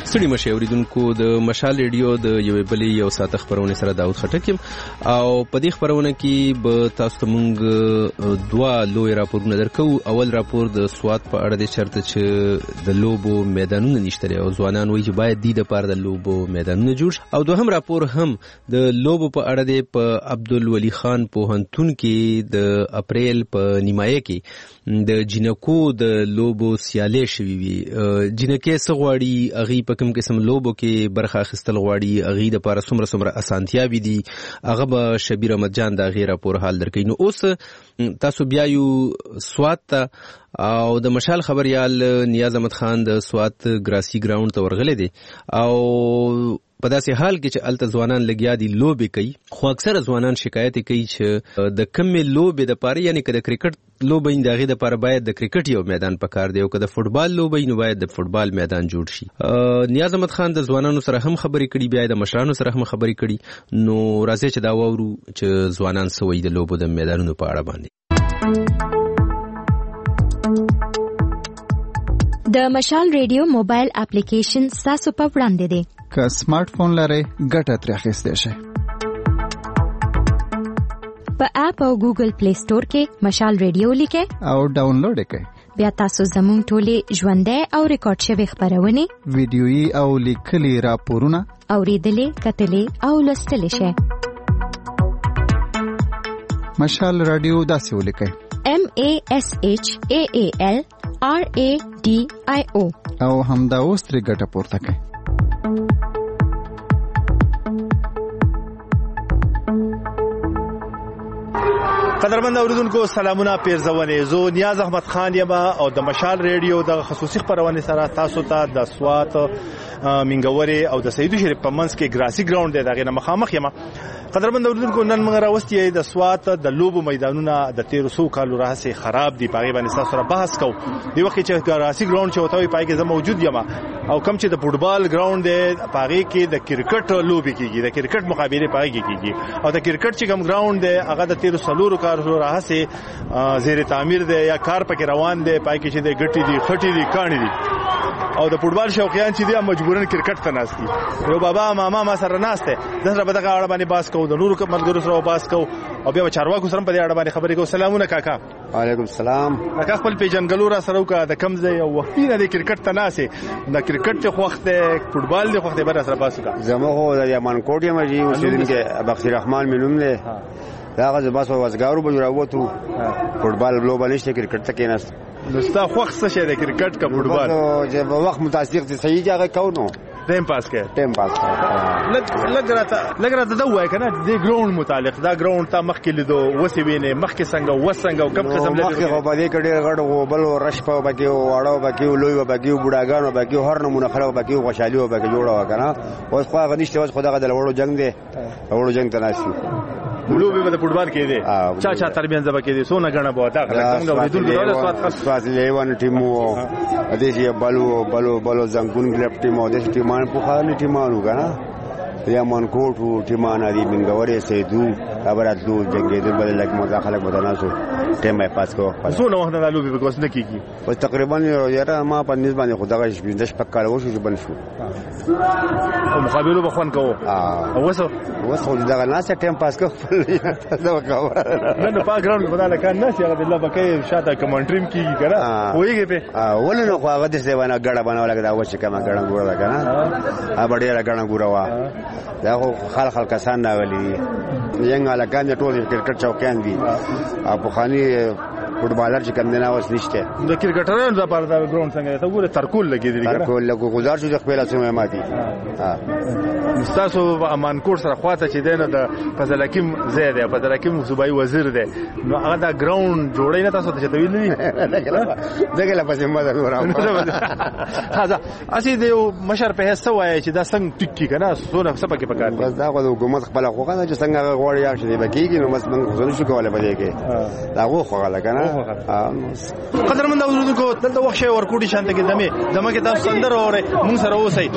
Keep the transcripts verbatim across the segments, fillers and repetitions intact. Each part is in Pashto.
سړي مشه اوریدونکو د مشال ریډیو د یوې بلې یو ساعت خبرونه سره داود خټک او په دې خبرونه کې به تاسو ته مونږ دوا لوی راپورونه درکو. اول راپور د سواد په اړه د چرته چې د لوبو میدانونه نشته او ځوانان وایي چې باید د لپاره د لوبو میدانونه جوړ شي. او دوهم راپور هم د لوبو په اړه د په عبدالولي خان پوهنتون کې د اپریل په نیمایه کې د جنکو د لوبو سیالي شوي وي. جنکې سغواړي اغي په کوم قسم لوبو کې برخه اخیستل غواړي اغي د لپاره څومره څومره اسانتیاوي دي هغه به شبیر احمد جان دا غیر راپور حال درکې. نو اوس تاسو بیا یو سواد ته او د مشال خبريال نیاز احمد خان د سواد ګراسي ګراوند ته ورغلي دي او په داسې حال کې چې الته ځوانان لګیا دي لوبې کوي. خو اکثره ځوانان شکایت کوي چې د کمې لوبې د پاره یعنی که د کرکټ لوبې د هغې دپاره باید د کرکټ یو میدان پکار دی او که د فوټبال لوبې نو باید د فوټبال میدان جوړ شي. نیاز احمد خان د ځوانانو سره هم خبرې کړي بیا د مشرانو سره هم خبرې کړي. نو راځئ چې دا واورو چې ځوانان څه وایي د لوبو د میدانونو په اړه باندې. د مشال ریډیو موبایل اپلیکیشن تاسو په وړاندې دی. که سمارټ فون لرئ ګټه ترې اخیستی شئ. په اپ او ګوګل پلی سٹور کې مشال ریډیو لیکئ او ډاونلوډ یې کړئ. بیا تاسو زموږ ټولې ژوندۍ او ریکارډ شوي خبرونه ویډیويي او لیکلي راپورونه اوریدلې کتلې او لوستلی شئ. مشال رادیو داسې ولیکئ M A S H A A L R A D I O او همدا اوس ترې ګټه پورته کړئ. قدرمن اوریدونکو سلامونه پیرزونه زو نیاز احمد خان یم او د مشال ریډیو د خصوصي خبرونه سره تاسو ته تا د سوات منګوري او د سیدو شریف په منځ کې ګراسي ګراوند دی دغه مخامخ یم. قدرمن اوریدونکو نن موږ راوستي د سوات د لوبو میدانونه د تیر څو کالو راهسي خراب دي پاغي باندې تاسو سره بحث کوو. دی وخت چې ګراسي ګراوند چې وتاوي پای کې زه موجود یم او کم چې د فوټبال ګراوند دی پاغي کې د کرکټ لوبي کیږي د کرکټ مقابله پاغي کیږي او د کرکټ چې کوم ګراوند دی هغه د تیر سلورو کارو راهسي زیر تعمیر دی یا کار پکې روان دی پای کې چې د ګټي دي خټي دي کانی دي او د فوټبال شوقیان چې دي مجبورن کرکټ ته ناشتي. یو بابا ماما ما سره ناشته دغه به دغه اړه باندې باس کوو د نورو ملګرو سره باس کوو او بیا چارواکو سره په دې اړه باندې خبرې کوو. سلامونه کاکا. وعلیکم السلام. کاکا خپل پیژنګلو را سره وکړه د کم ځای او وختینه د کرکټ ته ناشته د کرکټ ته وخت فوټبال د وخت به سره باس وکړه. زموږ د یمن کوټ یم جی اوسیدونکو بخشی رحمان مینوم له داغه زباس واسګارو به راووتو فوټبال لوبه نشته کرکټ ته کېناست. نو ستا خوښ څه شي د کرکټ کا فوټبال چې په وخت متاسق دي صحیح ځای کو نو ټیم پاس کې ټیم پاس لګ لګ راته لګ راته دا وای کنه د ګراوند متعلق دا ګراوند ته مخکې لیدو وسی وینه مخکې څنګه وسنګ او کم قسم لګ مخکې په دې کډې غړ او بل رش په بګي او واړو بګي لوی بګي بډاګانو بګي هر نمونه خلک بګي خوشالي او بګي جوړه کنه اوس خو غنښت اوس خدای غدل وړو جنگ دی وړو جنگ ته ناشي لوبي به د فوټبال کې دي چا چا تربیان زبا کې دي سونه غنه به تا څنګه ودول د سواد خاص سواد لیوان ټیمو د دې بلو بلو بلو زنګون ګلپ ټیمو د ټیمان په خالي ټیمانو غنا یا من کوټو ټیمان دی منګوري سیدو خبراتلو جنگې د بل لک مداخله بدناسو ټیم یې پاس کو سونه وخت نه لوبي به کوس نه کیږي او تقریبا یاره ما په نسبت باندې خدای شي د شپک کال وشو چې بن شو او مقابله بخون کوو او وسو وسو دغه ناس ټیم پاس کو دا خبره نه نه په ګراوند بدل کان ناس یغه الله بکې شاته کمنټریم کیږي کنه وایي په ولنه خو هغه د سیوانه ګړه بناوله دا وشه کما ګړه ګوره کنه ا بډې ګړه ګوره وا دا خو خلک خلک کسان راغلي ینګ علاقه ټول کرکټ چوکیان دي په خاني فوټبالر چې کم نه واس نشته د کرکټرانو لپاره دا ګراوند څنګه ته ګوره ترکول لګیدل کنه ترکول لګو گزار شو د خپل اسمه ماتي ها مستاسو امان کور سره خواته چې دینه د فضل حکیم زید دی فضل حکیم صوبایي وزیر دی نو هغه دا ګراوند جوړی نه تاسو ته چتویل نه دغه لا پسې مده ورام ها اسی دیو مشر په هڅه وای چې دا څنګه ټیک کی کنه سونه څه پکې پکار بس دا غو حکومت خپل خوغه چې څنګه غوړی یا شي بکیږي نو بس موږ ځو شو کوله پدې کې دا غو خوغه کنه قدرمن اوریدونکو دلته وخت ورکوټي شانته کې دمه دمه کې تاسو سندر اورئ مونږ سره اوسئ.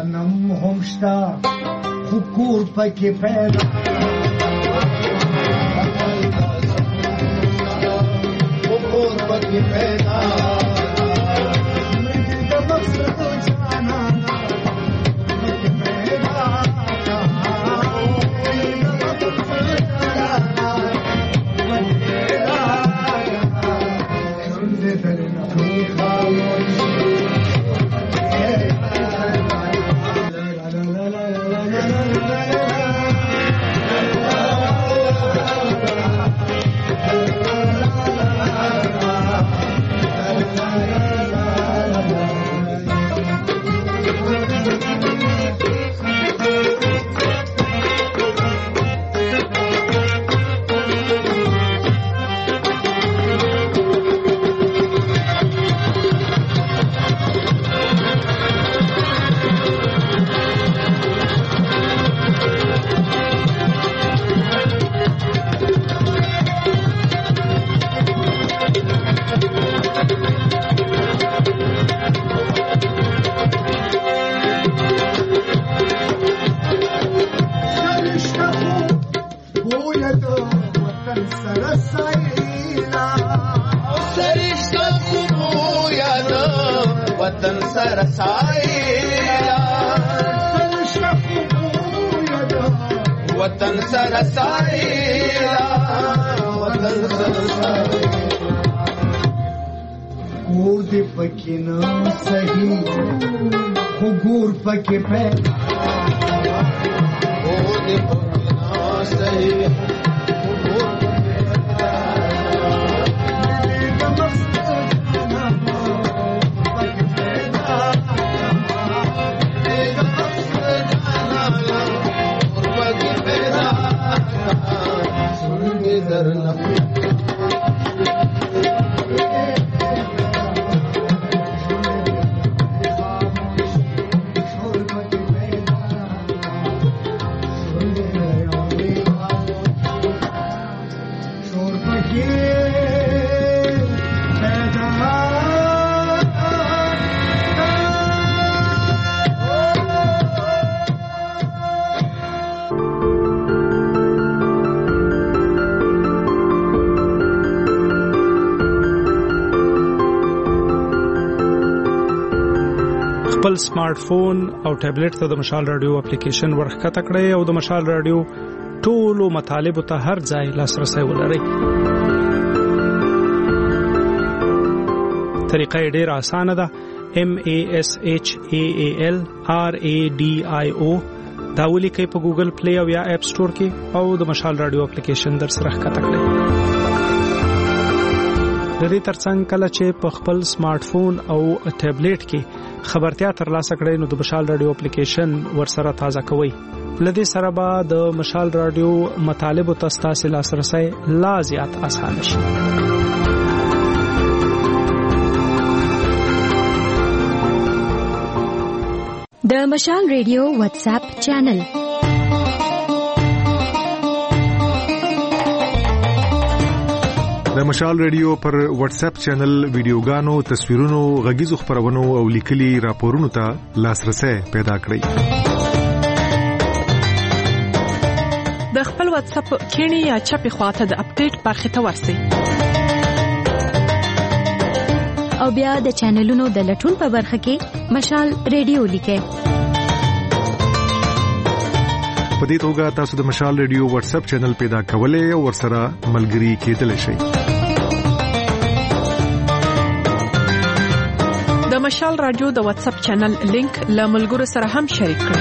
صنم هم شتا خو کور پکې پیدا خو کور پکې پیدا وطن سره سایلا وطن سره سایلا کور دې پکې نه صحیح خو ګور پکې پیدا کور دې پکې نه صحیح خو ګور پکې پیدا خپل سمارټ فون او ټابلیټ ته د مشال رادیو اپلیکیشن ورخکته کړئ او د مشال رادیو ټولو مطالب ته هر ځای لاسرسي ولرئ. طریقه یې ډېره اسانه ده. M A S H A A L R A D I O دا ولیکئ په ګوګل پلی او یا اپ سٹور کې او د مشال رادیو اپلیکیشن در سره ښکته کړئ. د دې ترڅنګ کله چې په خپل سمارټ فون او ټابلیټ کې خبرتیا ترلاسه کړئ نو د مشال رادیو اپلیکیشن ورسره تازه کوئ. لدې سره به د مشال رادیو مطالب او تاسو لاسرسي لا زیات اسانه شي. د مشال رادیو واتس اپ چینل د مشال رادیو پر واتس اپ چینل ویډیوګانو، تصویرونو، غږیزو خبرونو او لیکلي راپورونو ته لاسرسي پیدا کړئ. د خپل واتس اپ کینی یا چپی خواته د اپډیټ برخه ته ورسئ او بیا د چینلونو د لټون په برخه کې مشال رادیو لیکئ. په دې توګه تاسو د مشال رادیو واتس اپ چینل پیدا کولای او ورسره ملګري کېدلی شئ. د مشال رادیو د واتس اپ چینل لینک له ملګرو سره هم شریک کړئ.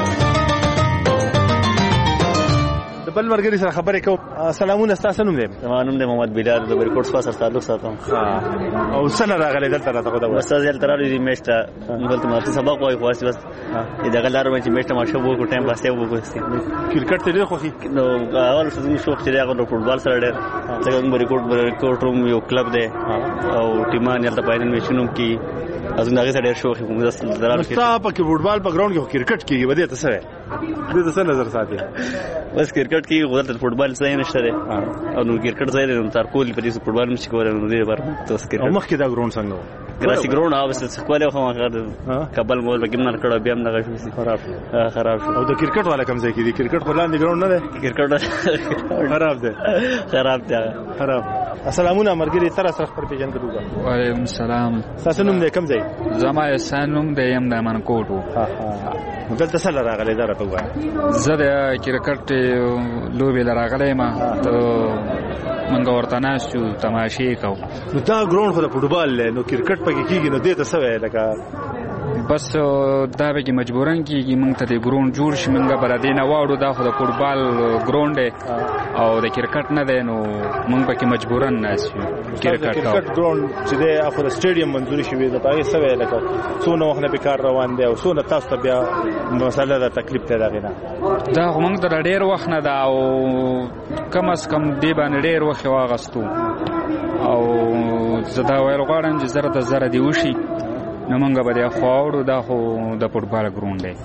بل مرګري سره خبرې کوم. سلامونه، تاسو نوم دی؟ زما نوم دی محمد بلال، د ریکورډ سپا سره تعلق ساتم. ها او څنګه راغلی دلته راته دا استاد یې ترالو دې میشته دلته ماته سبق وایي خو بس دا غلار مې چې میشته ما شو وو ټایم پاسه وو کوستي کرکټ ته ډېر خوښي نو اول څه شوق چې هغه د فوټبال سره ډېر څنګه ریکورډ ریکورډ روم یو کلب دی او ټیمان یلته پاینل میشنوم کې ازونه هغه ډېر شوق کوم د درالو کې. تاسو په فوټبال په ګراوند کې کرکټ کېږي بده تاسو دې څه نظر ساتي بس کرکټ کې غوړل فوټبال ځای نشته دی او نو کرکټ ځای نو تر کول په دې فوټبال مشي کول نو دې بار تاسو کرکټ مخکې دا ګراوند څنګه و ګراسي ګراوند اوس څه کول خو ما کابل مول بګم نه کړو بیا نه غوښتي خراب خراب او د کرکټ والا کوم ځای کې دی کرکټ په لاندې ګراوند نه دی کرکټ خراب دی خراب دی خراب السلامونه مرګري تر سره خبر پیژن کړو وعلیکم السلام تاسو نوم دې کوم ځای زما احسان نوم د یم د منکوټو ها ها دلته سره راغلی دا راته وایي زه د کرکټ لوبې لراغلی ما ته منګ ورته ناستو تماشې کو نو دا ګراوند خو د فوټبال نو کرکټ پکې کیږي نو دې ته څه وایي لکه بس دا به کې مجبورن کیږي موږ ته د ګراوند جوړ شي موږ بل دې نه واړو دا خو د فوټبال ګراوند او د کرکټ نه دی نو موږ به کې مجبورن ناسو کرکټ کرکټ ګراوند چې دی اخو د سټیډیم منځوري شوی دا پای څه وایي لکه څونه وخت نه بیکار روان دی او څونه تاسو ته بیا مسله د تکلیف ته راغی نه دا موږ د ډېر وخت نه دا او کم از کم دی باندې ډېر وخت واغستو او زدا ویل غواړم چې زره د زره دی وشي نو مونږ به د خواړو دا خو د فوټبال ګراوند دی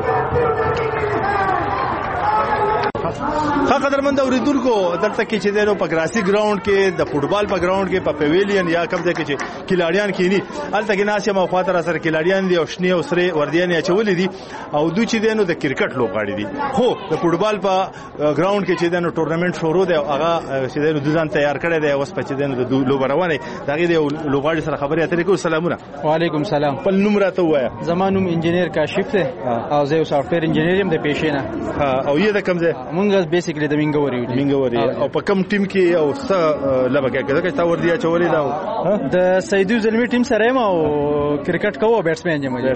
ښه قدرمند اوریدونکو دلته کې چې دی نو په ګراسي ګراوند کې د فوټبال په ګراوند کې په پیویلین یا کوم ځای کې چې کلاړیان کینی هلته کې ناس یې مخاطر سره کلاړیان دي او شنی او سره وردیان یې چولې دي او دوی چې دی نو د کرکټ لوبغاړي دي خو د فوټبال په ګراوند کې چې دی نو ټورنمنت شروع دی او هغه چې دی نو ځان تیار کړی دی اوس په چې دی نو د لوب روانه دا غي دی لوبغاړي سره خبرې اترې کوو سلامونه وعلیکم سلام په نوم راته وایا زمانوم انجینیر کاشف دی او زه یو سافټویر انجینیر یم د پیښې نه او یې د کوم ځای مونږ بیسیکلی د منګوري منګوري او په کوم ټیم کې او څه لبه کې کله چې تا وردی چولې دا د سیدو زلمی ټیم سره یم او کرکټ کوو بیټسمن یم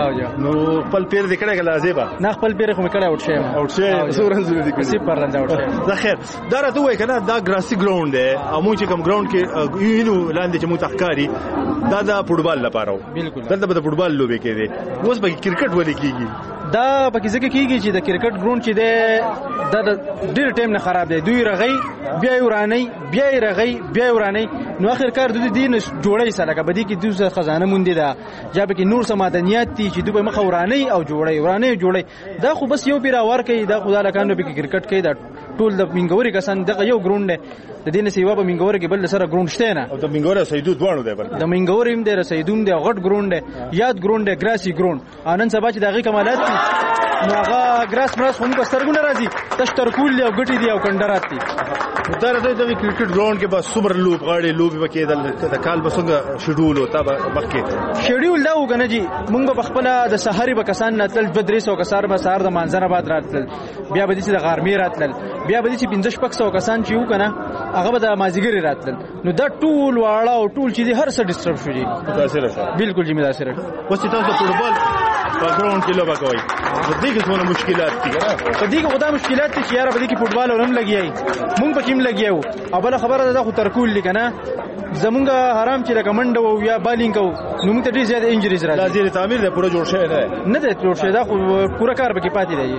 نو خپل پیر دې کړه غلا زیبا نه خپل پیر خو مې کړه اوټ شم اوټ شم سورن زوی دې کړه پر رنده اوټ شم دا خیر دا راته وای کنه دا ګراسي ګراوند دی او مونږ چې کوم ګراوند کې یینو لاندې چې متخکاری دا د فوټبال لپاره بالکل دلته به د فوټبال لوبې کېږي اوس به کرکټ ولې کېږي دا پکې ځکه کېږي چې د کرکټ ګراوند چې دی دا د ډېر ټایم نه خراب دی دوی رغی بیا یې ورانی بیا یې رغی بیا یې ورانی نو اخر کار دوی دې نه جوړی سره لکه بدی کې دوی خزانه مونږ دا یا به کې نور سمادنیات دي چې دوی مخ ورانی او جوړی ورانی جوړی دا خو بس یو پیرا ور کوي دا خدای لکانو به کرکټ کوي دا ټول د منګوري کسان دغه یو ګراوند دی د دې نه سیوا په منګوري کې بل سره ګراوند شته نه او د منګوري سیدو دوانو دی بل د منګوري هم دی رسیدوم دی غټ ګراوند دی یاد ګراوند دی ګراسي ګراوند انن سبا چې دغه کمالات دي نو هغه ګراس مراس هم په سترګونه راځي تشتر کول او ګټي دی او کندرات دي دا راځي د کرکټ ګراوند کې بس سوبر لوب غاړي لوب وکي د کال بسنګ شډول او تا مخکې شډول دا وګنه جی مونږ په خپل د سحری به کسان نتل بدري سو کسار به سار د منځنه باد راتل بیا به چې د غارمي راتل بیا به چې پنځه شپږ سو کسان چې وکنه هغه به د مازیګری راتل نو دا ټول واړه او ټول چې هر څه ډیسټرب شو جی متاثر شه بالکل جی متاثر اوس تاسو فوټبال په ګراوند کې لوبه کوي د دې کې څونه مشکلات دي په دې کې خدای مشکلات دي چې یاره په دې کې فوټبال ورم لګیای مونږ په کې لګیاو او بل خبره ده خو ترکول لګنه زمونږ حرام چې لکمنډ او یا بالینګ کو نو موږ ته ډیر زیات انجریز راځي لازم تعمیر ده پوره جوړ شوی نه نه ده جوړ شوی دا خو پوره کار به کې پاتې دی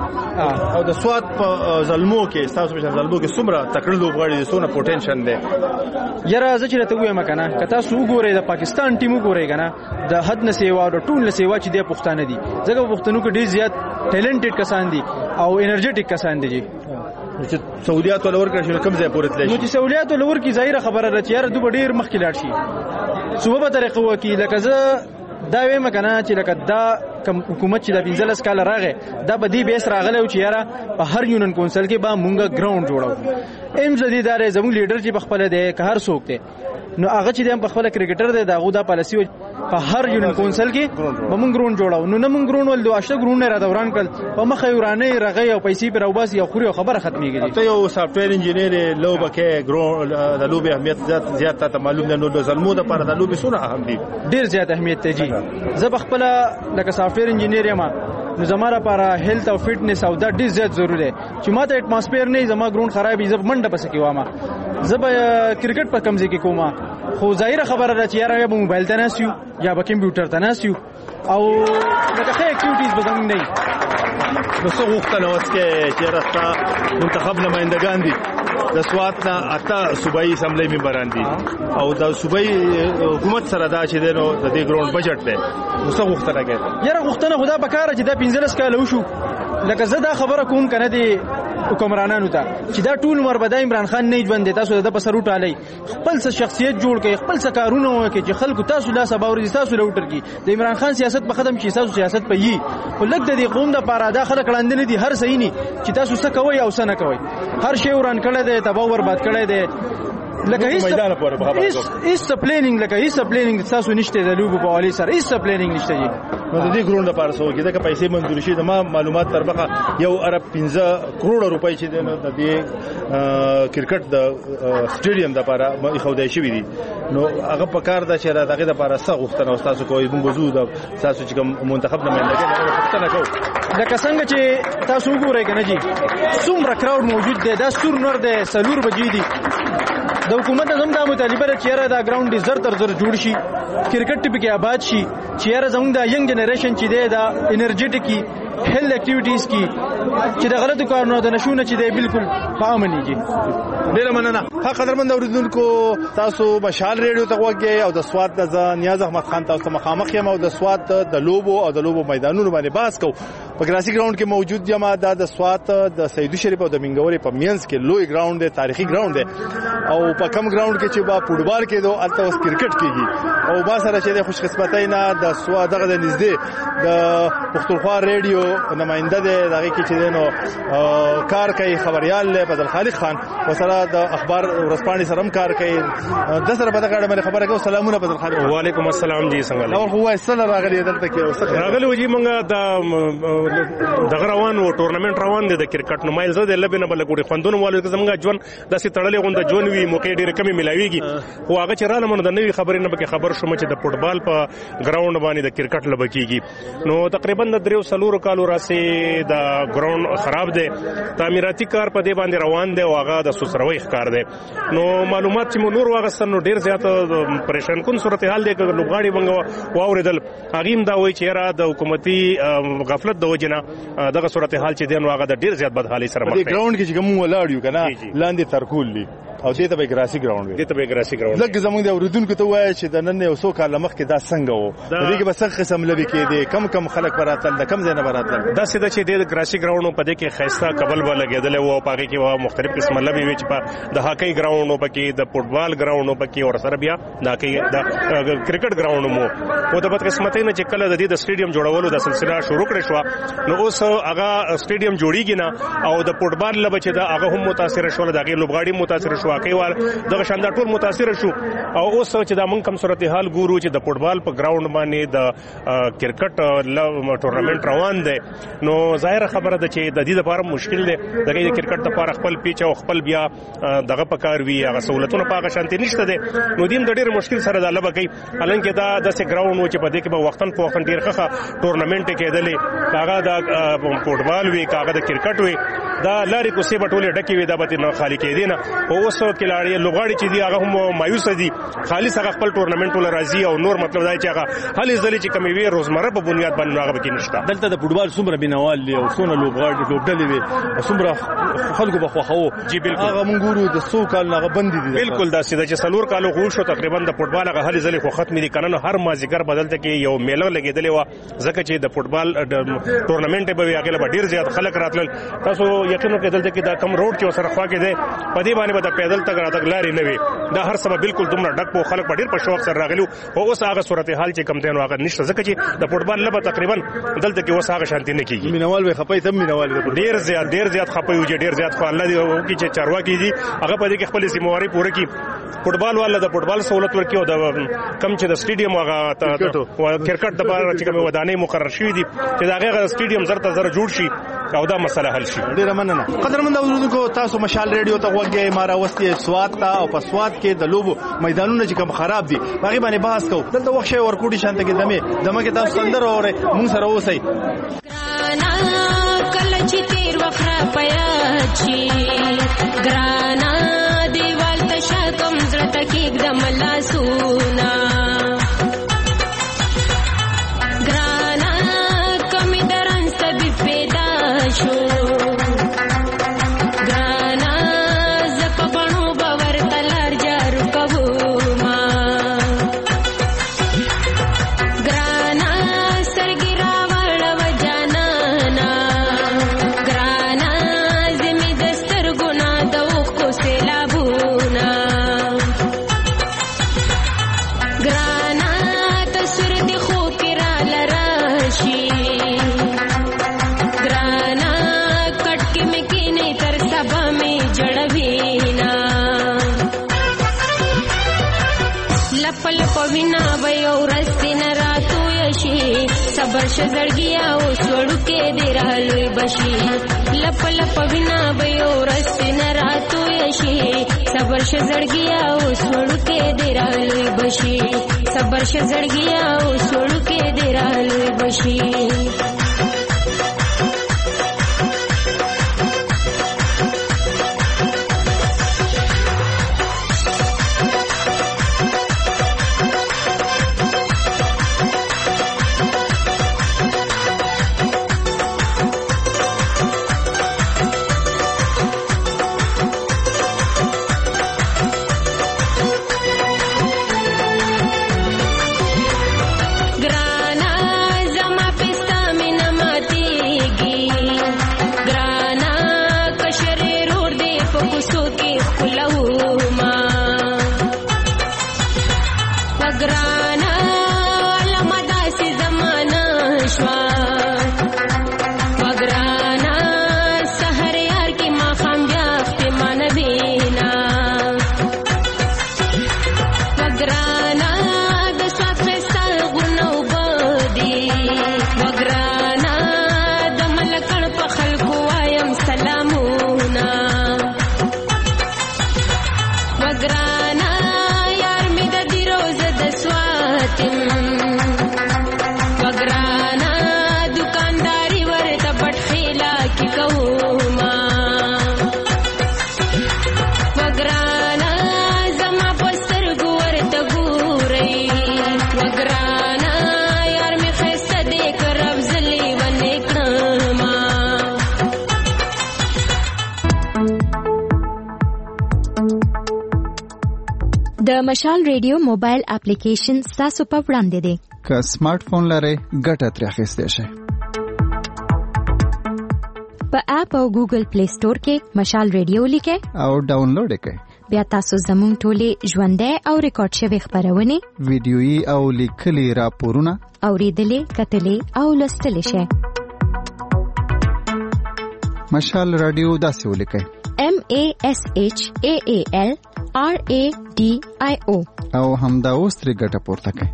او د سواد په زلمو کې تاسو په زلمو کې څومره تکړه لوبغاړي څونه پوتنشل دی یاره زه چې راته وایم کنه که تاسو وګورئ د پاکستان ټیم وګورئ کنه د حد نه سیوا او ټول نه سیوا چې د پښتانه دي ځکه پښتنو کې ډیر زیات ټیلنټډ کسان دي او انرژیټک کسان دي چې سہولیات ولور کړی شنو کوم ځای پورې تللی نو چې سہولیات ولور کی ظاهره خبره ده چې یاره دوه ډیر مخکې لاړ شي صوبه په طریقه وکی لکه زه دا وایم کنه چې لکه دا حکومت چې د پنځلس کال راغې دا به دی بیس راغلی او چې یاره په هر یونین کونسل کې به مونږ ګراوند جوړو ایم زدیدار زموږ لیډر چې په خپل دی که هر څوک دی نو هغه چې د خپل کرکټر دی دا غو دا پالیسی په هر یونین کونسل کې به مونږ ګراوند جوړو نو نه مونږ ګراوند ول دوه اشته ګراوند را دوران کړ په مخه ورانه رغې او پیسې پر اوباس یو خوري خبره ختميږي ته یو سافټویر انجینیر لوبه کې ګراوند د لوبه اهمیت زیات زیات ته معلوم نه نو د زلمو د پر د لوبه سونه اهم دي ډیر زیات اهمیت ته جی زه خپل لکه سافټویر انجینیر یم نو زماره لپاره هیلث او فټنس او دا ډیر زیات ضروري دی چې ماته اټماسفیر نه زما ګراوند خراب ای زه منډه پس کې وامه زه به کرکټ په کمزې کې کومه خو ظاهره خبره ده چې یاره یا موبایل ته ناسیو یا به کمپیوټر ته ناسیو او لکه ښه اکټیویټیز به زموږ نه نو څه غوښتنه اوس کې چې راستا منتخب نمائندگان دي د سوات نه اته صوبایي اسمبلی ممبران دي او د صوبایي حکومت سره دا چې دنو د دې ګراوند بجټ دی نو څه غوښتنه کوي یاره غوښتنه خدا به کار چې دا پنځلس کال وشو لکه زه دا خبره کوم کنه دی حکمرانانو ته چې دا ټول عمر به د عمران خان نه ژوند تاسو د پسرو ټالي خپل څه شخصیت جوړ کړي خپل څه کارونه وکړي چې خلکو تاسو لا سباوري تاسو لوټر کی د عمران خان سیاست په ختم شي تاسو سیاست په یي ولګ د دې قوم د پاره دا خلک لاندې نه دي هر صحیح نه چې تاسو څه کوي او څه نه کوي هر شی وران کړی دی تباہ برباد کړی دی لکه هیڅ هیڅ پلانینګ لکه هیڅ پلانینګ تاسو نشته د لوګو په والی سره هیڅ پلانینګ نشته جی نو د دې ګراوند لپاره سو کې دا پیسې منظور شي د ما معلومات تر بخه یو ارب پنځه کروڑ روپۍ چې د دې کرکټ د سټیډیم لپاره خودای شي دي نو هغه په کار د شهر دغه لپاره څه غوښتنه تاسو کوی موږ وزو د تاسو چې منتخب نه مېلګي غوښتنه کوو لکه څنګه چې تاسو وګورئ کنه جی څومره کراود موجود دی دا سور نور دی سلور بجې دي د حکومت زم د مطالبه چې دا ګراوند ډی زر تر زر جوړ شي کرکټ ټیپ کې آباد شي چې زموږ د ینګ جنریشن چې دی دا انرژیټیکی هیلث اکټیویټیز کی چې د غلطو کارونو د نشونه چې دی بالکل په امنيږي. ډیر مننه. ها قدرمن اوریدونکو تاسو مشال ریډیو ته وګورئ او د سواد د نیاز احمد خان تاسو مخامخ یم او د سواد د لوبو او د لوبو میدانونو باندې باس کو په ګراسي ګراوند کې موجود یم د سواد د سیدو شریف او د منګوري په مینس کې لوی ګراوند دی تاریخي ګراوند دی او په کم ګراوند کې چې با فوټبال کې دوه الته اوس کرکټ کېږي او با سره چې د خوش قسمتۍ نه د سواد دغه د نږدې د پښتونخوا ریډیو نماینده دی دغه کې چې نو کار کوي خبريال له بدل خالق خان وسره د اخبار ورسپانې سره هم کار کوي د سره په دغه اړه خبره کوم. سلامونه بدل خالق. وعلیکم السلام جی څنګه نو خو وای سره راغلی دلته کې اوس راغلی وجي مونږه د دغه روان و ټورنمنت روان دي د کرکټ نو مایل زه د لبنه بل ګوري خوندونه مولوي زمونږه ژوند داسې تړلې غونډه ژوند وی موقع ډېر کمی ملاويږي خو هغه چې را لمنه د نوې خبرې نه به خبر شوم چې د فوټبال په ګراوند باندې د کرکټ لبکیږي نو تقریبا د دریو سلورو کالو راسي د ګراوند خراب دی تعمیراتي کار په دې باندې روان دی او هغه د سوسروي ښکار دی نو معلومات چې مو نور واغستن نو ډیر زیات پریشان کون صورتحال دی چې لوغاړي بنګ واوریدل هغه دا وایي چې را د حکومتي غفلت د وجنه دغه صورتحال چې دی نو هغه د ډیر زیات بدحالي سره مخ دی. د ګراوند کې چې کوم ولاړ یو کنه لاندې ترکول دی او دې ته به ګراسي ګراوند وي دې ته به ګراسي ګراوند لکه زمونږ د اوریدونکو ته وایي چې د نن یو څو کال مخکې دا څنګه وو دې کې به څه قسم لبي کې دي کم کم خلک براتل د کم ځای نه براتل دا سیده چې د ګراسي ګراوند په دې کې خيستا قبل به لګیدل وو پاره کې وو مختلف قسم لبي وي چې په د هاکی ګراوند په کې د فوټبال ګراوند په کې او سره بیا د د کرکټ ګراوند مو او د بد قسمتۍ نه چې کله د دې د سټیډیم جوړولو د سلسله شروع کړې شو نو اوس هغه سټیډیم جوړیږي نه او د فوټبال لبه چې دا هغه هم متاثر شو د هغه لوبغاړي متاثر شو هغه دغه شاندار ټول متاثر شو او اوس چې دا مونږ کم صورتحال ګورو چې د فوټبال په ګراوند باندې د کرکټ ټورنمنت روان دی نو ظاهر خبره ده چې د دې لپاره مشکل دی دغه د کرکټ لپاره خپل پیچ او خپل بیا دغه پکار وی هغه سہولتونه په هغه شانتي نشته دي نو دیم د ډېر مشکل سره د لبه کوي حالانکه دا د سه ګراوند چې په دې کې به وختن په وختن ډېر ښه ټورنمنت کېدلې کاغه د فوټبال وی کاغه د کرکټ وی دا لاري کوسي بټولې ډکې وي دا به نه خالی کېدي نه او اوس کلاړي لوغاړي چې دی هغه هم مایوس دي خالص هغه خپل ټورنمنت ول راځي او نور مطلب دا چې هغه هلي ځلې چې کمی وی روزمره په بنیاد باندې هغه کې نشته. دلته د فوټبال څومره بنوال دی او څونه لوغاړي لوبډلې وي څومره خلکو په خوخو جی بالکل هغه مونږ ګورو د څو کال هغه بند دي بالکل دا سیده چې سلور کالو غو شو تقریبا د فوټبال هغه هلي ځلې خو ختم دي کنه هر مازیګر بدلته کې یو میله لګیدلې و ځکه چې د فوټبال ټورنمنت به هغه به ډیر زیات خلک راتل تاسو یقینا کې دلته کې دا کم روډ چې سره خوا کې دی په دې باندې به د پیدل تګ راتګ لاري نه وي دا هر سبب بالکل دومره ډک په خلک ډیر په شوق سره راغلو او اوس هغه صورتحال چې کم دین هغه نشته ځکه چې د فوټبال لبه تقریبا دلته کې اوس هغه شانتي نه کیږي مینوال وي خپای تم مینوال ډیر زیات ډیر زیات خپای وي ډیر زیات خو الله دې او چې چارواکي دي هغه په دې کې خپل ذمہواری پوره کړي فوټبال والا د فوټبال سہولت ورکړي او د کم چې د سټیډیم هغه کرکټ د بار چې کوم ودانې مقرر شوې دي چې دا هغه سټیډیم زرته زر جوړ شي او دا مسله حل شي. ډیر مننه. قدرمن اوریدونکو تاسو مشال ریډیو ته وګورئ مارا وستي سواد تا او په سواد کې د لوبو میدانونه چې کوم خراب دي هغه باندې بحث کوو. دلته وخت شي ورکوټي شانته کې دمه دمه کې تاسو اندر اورئ مونږ سره اوسئ. کله چې تیر وخره پیا چی ګرانا دیوال ته شکم زړه تکیک د ملا سونا ګرانا کمی درن سبي پیدا شو ګرانا زپ بڼو باور تلار جارو کوو ما ګرانا سرګي راوړ و جانا تر سبا می جړوینا لپ لپ وینا ویو رستین راتو یشي صبر شزړګیا او سوړو کې دی رالوي بشي لپ لپ وینا ویو رستین راتو یشي صبر شزړګیا او سوړو کې دی رالوي بشي صبر شزړګیا او سوړو کې دی رالوي بشي د مشال ریډیو موبایل اپلیکیشن تاسو په وړاندې دی که سمارټ فون لرئ ګټه ترې اخیستی شئ په اپ او ګوګل پلی سٹور کې مشال ریډیو لیکئ او ډاونلوډ یې کړئ بیا تاسو زموږ ټولې ژوندۍ او ریکارډ شوي خپرونې ویډیويي او لیکلي راپورونه اورېدلې کتلې او لوستلی شئ مشال رادیو داسې ولیکئ M A S H A A L R A D I O او همدا اوس ترې ګټه پورته کړئ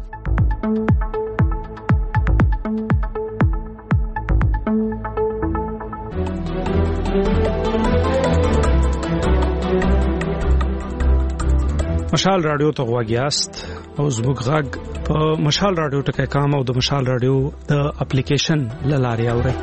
مشال رادیو ته غواګیاست او زموږ غږ په مشال رادیو ټکی کام او د مشال رادیو د اپلیکیشن لارې اورئ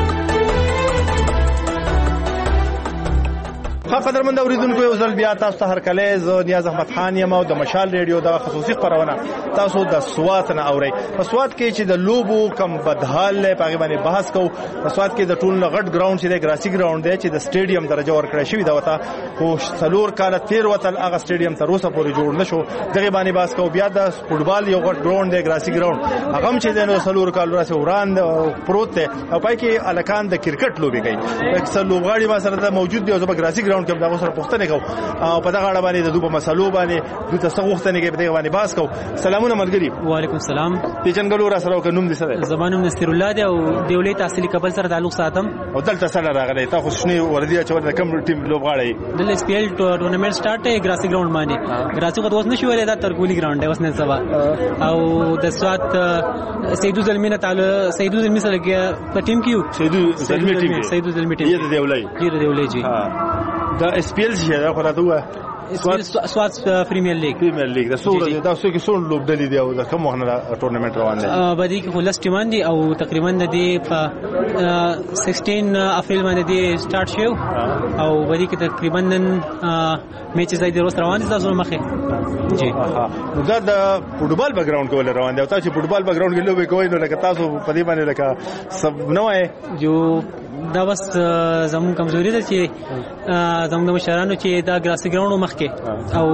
قدرمن اوریدونکو یو ځل بیا تاسو ته هرکله زه نیاز احمد خان یم او د مشال ریډیو د خصوصي خبرونه تاسو د سوات نه اورئ په سوات کې چې د لوبو کم بدحال له پاغي باندې بحث کوو په سوات کې د ټول غټ ګراوند چې د ګراسي ګراوند دی چې د سټیډیم درجه ورکړی شوی دا وته خو څلور کال تیر وتل هغه سټیډیم تر اوسه پورې جوړ نشو دغه باندې بحث کوو بیا د فوټبال یو غټ ګراوند دی ګراسي ګراوند هغه هم چې د څلور کال ورسه وړاند پروت دی او پای کې الکان د کرکټ لوبي کوي اکثر لوبغاړي ما سره موجود دي او د ګراسي ګراوند کې دا سره پوښتنه کوو او په دغه اړه باندې د دوه مسلو باندې د تاسو غوښتنه کې په دغه باندې بحث کوو سلامونه ملګری وعلیکم السلام پیژنګلو را سره کوم دي سره زبانو نصیر الله دی او دیولې تحصیلي کابل سره تعلق ساتم او دلته سره راغلی تاسو شنو وردی چې د کوم ټیم لوبغاړي د اس پی ایل ټورنمنت سٹارټ دی ګراسي ګراوند باندې ګراسي کو اوس نشو ولې دا ترکولی ګراوند دی اوس نه سبا او د سوات سیدو زلمینه تعالی سیدو زلمی سره په ټیم کې سیدو زلمی ټیم سیدو زلمی ټیم دی دیولای دی دیولای جی دا اس پی ایل څه دا خو راته وای سوات پریمیر لیگ پریمیر لیگ دا سور دا سو کې سور لوب دلی دی او دا کوم وخت ټورنمنت روان دی باندې کې خلاص ټیمان دي او تقریبا د دې په سixteen اپریل باندې دی سٹارټ شو او باندې کې تقریبا نن میچ زای د روز روان دي تاسو مخه جی دا د فوټبال بیک ګراوند کې روان دی او تاسو فوټبال بیک ګراوند کې لوبي کوئ نو لکه تاسو په دې باندې لکه سب نو ہے جو دا بس زموږ کمزوري ده چې زموږ مشرانو چې دا ګراسي ګراوند مخکې او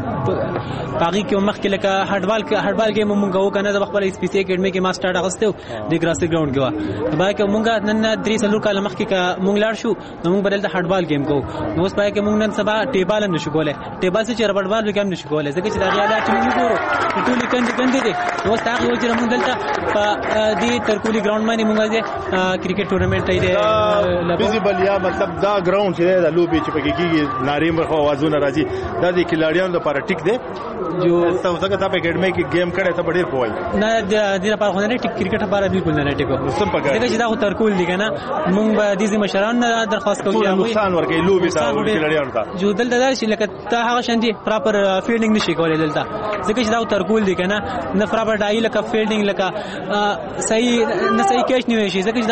باقي کې مخکې لکه هډبال کې هډبال کې مونږ وو کنه د خپل اس پی سي اکیډمي کې ما سٹارټ اغسته د ګراسي ګراوند کې باقي کې مونږ نن درې سلو کال مخکې کا مونږ لاړ شو نو مونږ بدل د هډبال گیم کو نو اوس باقي کې مونږ نن سبا ټیبال هم نشو کولای ټیبال چې ربړبال وکم نشو کولای ځکه چې دا حالات موږ ګورو ټولې کندې کندې دي نو تاسو چې مونږ دلته په دې ترکولی ګراوند باندې مونږ دې کرکټ ټورنمنت دی ویزیبل یا مطلب دا ګراوند چې دا لوبي چې پکې کیږي ناریم خو आवाजونه راځي دا د کلاډیانو لپاره ټیک دی جو تاسو څنګه په اکیډمي کې گیم کړی ته ډیر پوي نه د دې لپاره خو نه ټیک کرکټ لپاره بالکل نه ټیکو سم پکې دا چې دا خو ترکول دي کنه مونږ به د دې مشران درخواست کوو چې نقصان ورکړي لوبي تاسو کلاډیانو ته جو دلته دا چې لکه ته هغه شاندي پراپر فیلډینګ نشي کولای دلته ځکه چې دا ترکول دي کنه نه پراپر ډای لکه فیلډینګ لکه صحیح نه صحیح کیچ نه وشي ځکه چې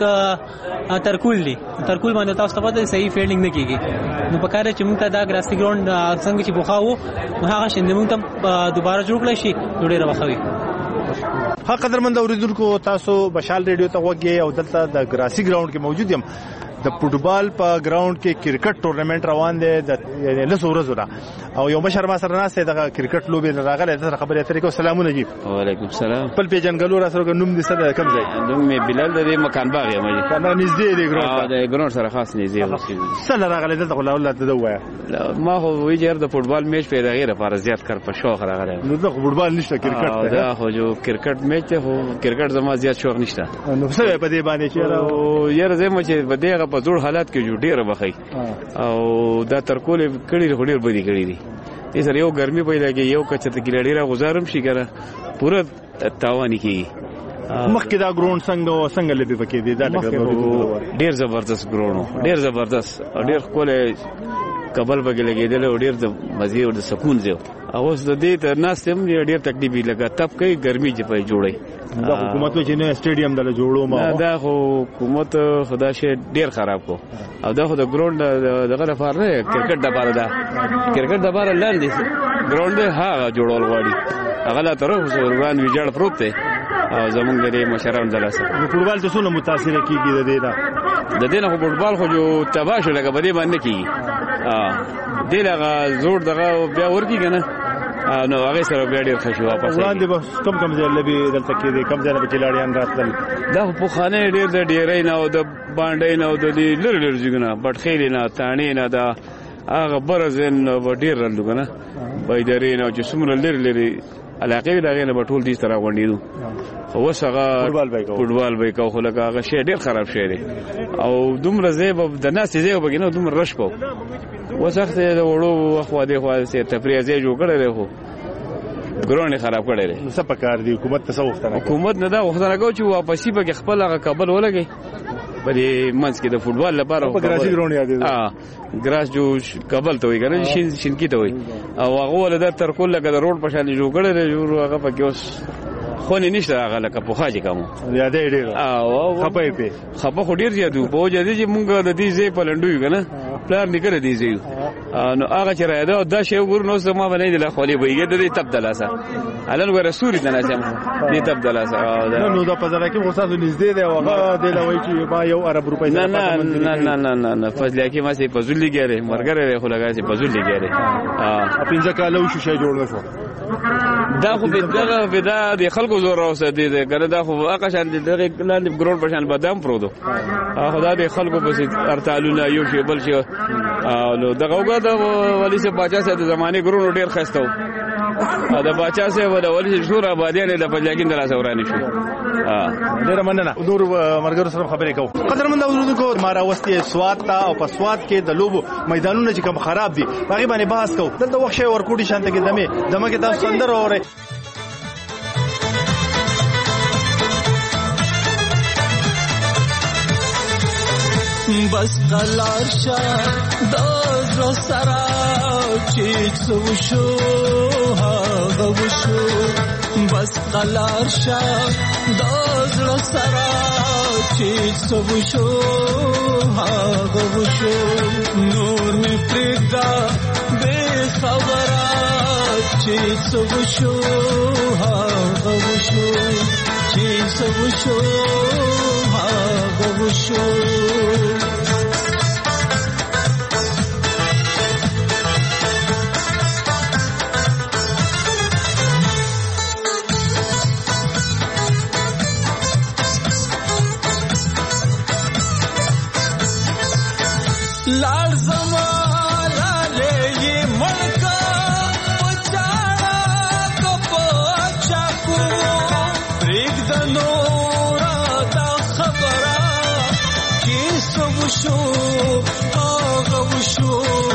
دا ترکول دي ترکول باندې تاسو ته صحیح فیلډینګ نه کیږي نو په کار چې موږ ته دا ګراسي ګراوند څنګه چې بوخاو هغه شاندي موږ ته دوباره جوړ کړی شي ډېر وخوي ها قدرمند اوریدونکو تاسو مشال ریډیو ته وګورئ او دلته د ګراسي ګراوند کې موجود یم د فوټبال په ګراوند کې کرکټ ټورنمنت روان دی د لسو ورځو را او یو مشر ما سره ناسته د کرکټ لوبي راغله د خبرې اترې کو سلامونه جی وعلیکم السلام خپل پیجنګلو را سره نوم دې څه کم ځای نوم می بلال د مکان باغ یم جی کنه نږدې دی ګراوند د ګراوند سره خاص نږدې اوسې سره راغله دلته خو لا ته دوه ما خو وی جوړ د فوټبال میچ پیدا غیر لپاره زیات کار په شوق راغله نو د فوټبال نشته کرکټ دا خو جو کرکټ میچ ته خو کرکټ زما زیات شوق نشته نو څه په دې باندې چې یاره زما چې په دې په جوړ حالات کې ډیره بخای او دا ترکول کړي ډیر بدی کړي دي یې سره یو ګرمي پیدا کې یو کچته کې ډیره غزارم شي کنه پوره تاوانی کی مخکې دا ګراوند څنګه څنګه لبي پکې دي دا ډیر زبردست ګراوند ډیر زبردست ډیر کوله کابل بګ لګیدل او ډیر د مزي او د سکون زو اوس د دې تر ناس هم ډیر تکلیف لګا تب کوي ګرمي چې په جوړي دا حکومت چې نه سټیډیم دل جوړو ما دا خو حکومت خدا شي ډیر خراب کو او دا خو د ګراوند دغه لپاره نه کرکټ د لپاره دا کرکټ د لپاره لاندې ګراوند هغه جوړول غواړي هغه لا تر اوسه ورغان ویجاړ پروت دی او زمونږ د مشران دلاسه فوټبال ته څونه متاثر کیږي د دې دا د دې نه فوټبال خو جو تباش لګا بده باندې کیږي ا دې لغه زور دغه بیا ورکی کنه نو هغه سره بیا ډیر خوشي واپس وړاندې به کم کم ځای لبي دلته کې دي کم ځای به کلاډیان راتل دا په خانه ډیر د ډیرې نه او د باندې نه او د لری لری ځګنه بټ خېل نه تانی نه دا هغه برزن ډیر رلو کنه بيدرې نه چې څومره لری لری علاقې دغه نه ټول دې سره غونډېدو خو وسغه فوټبال به کو خو لکه هغه شی ډیر خراب شی دی او دومره زیب د ناس زیب بګینو دومره رش کو وسخت د وړو خو دې خو سه تفریح زی جوړ کړل خو ګرونه خراب کړل څه پکار دی حکومت ته څه وخت حکومت نه دا وخت راغو چې واپسی به خپل هغه کابل ولګي بلې منځ کې د فوټبال لپاره په ګراسي ګراوند یاد دی ها ګراس جو کابل ته وي کنه شین شین کی ته وي او هغه ولدا تر کول لګ د روډ په شان جوړ کړل جوړ هغه په کې اوس خو نه نشته هغه لکه په خاجي کوم یادې ډیر او خپې په خپه خو ډیر زیاتو په وجه دي چې مونږ د دې ځای په لندوي کنه پلان نکړه دي ځای نو هغه چې راځي دا شی وګور نو سم باندې د خولي بيګه د دې تبدلاسه الان ور رسول ته نازم دې تبدلاسه نو دا په ځای کې غوسه نږدې دی هغه د لوي چې ما یو عرب روپۍ نه نه نه نه نه نه فضل کې ما سي په ځل لګره مرګره خو لګا سي په ځل لګره ا پنځه کالو شو شي جوړ نشو دا خو به دغه ودا د خلکو زور راوسه دي کنه دا خو هغه شان دغه لاندې ګرون په شان بادام پرودو خو دا د خلکو په ارتالونه یو شی بل شي نو دغه وګا د ولی سه باچا سه د زمانه ګرون ډیر خستو دا باچا سه ودا ولی شور آبادیان د پنځاګین دراسه ورانی شو ډیر مننه نور مرګر سره خبرې کوم قدرمند اوریدونکو مارا وستي سواد تا او په سواد کې د لوبو میدانونه چې کوم خراب دي هغه باندې بحث کوو دلته وخت شي ورکوټي شانته کې دمه دمه کې تاسو اندر اورئ بس قلار شا دازر سرا چیز وشو ها وشو بس قلار شا دازر سرا چیز وشو ها وشو نور می پردا بے خبرا چیز وشو ها وشو چیز وشو ها وشو लाल जमाला ले ये मड़का पचाड़ा कपो चाकू प्रेग दनोरा दा खबरा किस وشو هغه وشو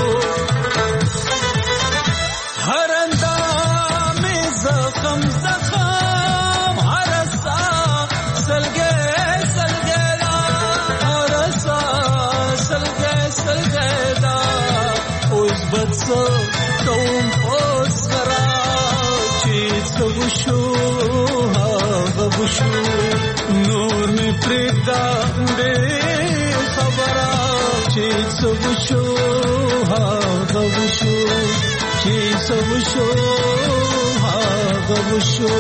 هر اندام زخم زخم هر سا سلګه سلګه دا هر سا سلګه سلګه دا اوس بس کوم اوس کرا چې څه وشو هغه وشو نور می پرېږده بې خبره چې څه وشو هغه وشو چې څه وشو هغه وشو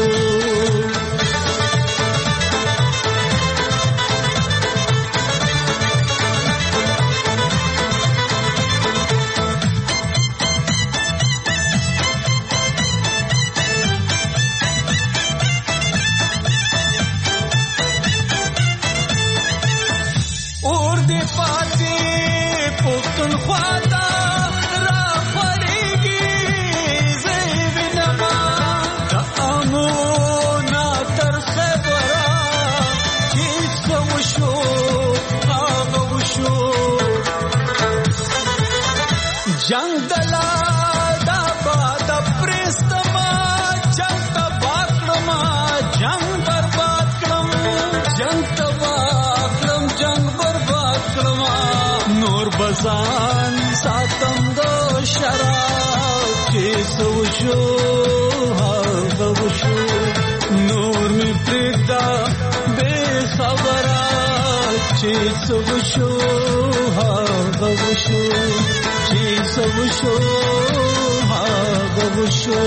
جنگ دلا دا باد پرستما جنگ تباہ کرما جنگ برباد کرم جنگ تباہ کرم جنگ برباد کرما نور بزان ساتم دو شراب کی سوشو هاغ وشو نور می پردا بے خبرا کی سوشو هاغ وشو چې څه وشو هغه وشو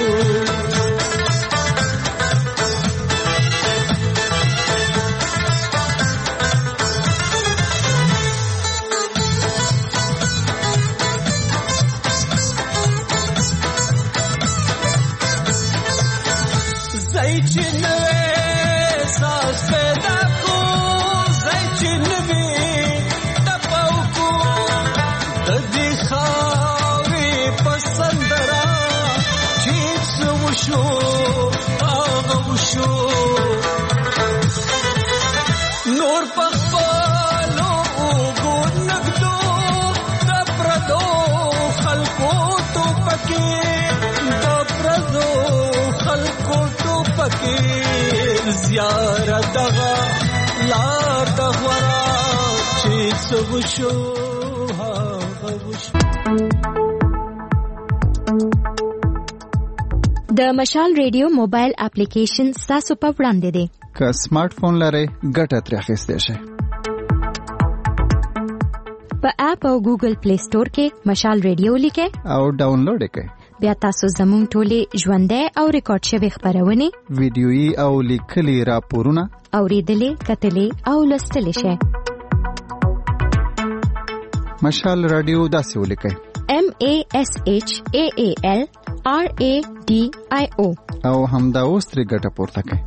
زای چې نوې ساس پیدا کو زای چې نوې شو هغه وشو نور پخپلو وګور نګدو د پردو خلکو تو پکې د پردو خلکو تو پکې زیارت دغه لار دغورا چې څه وشو هغه وشو د مشال ریډیو موبایل اپلیکیشن تاسو په وړاندې دی که سمارټ فون لرئ ګټه ترې اخیستی شئ په اپ او ګوګل پلی سٹور کې مشال ریډیو لیکئ او ډاونلوډ یې کړئ بیا تاسو زموږ ټولې ژوندۍ او ریکارډ شوې خپرونې ویډیويي او لیکلي راپورونه اوریدلې کتلې او لوستلې شئ مشال رادیو داسې ولیکئ M A S H A A L R A D I O او همدا اوس ترې ګټه پورته کړئ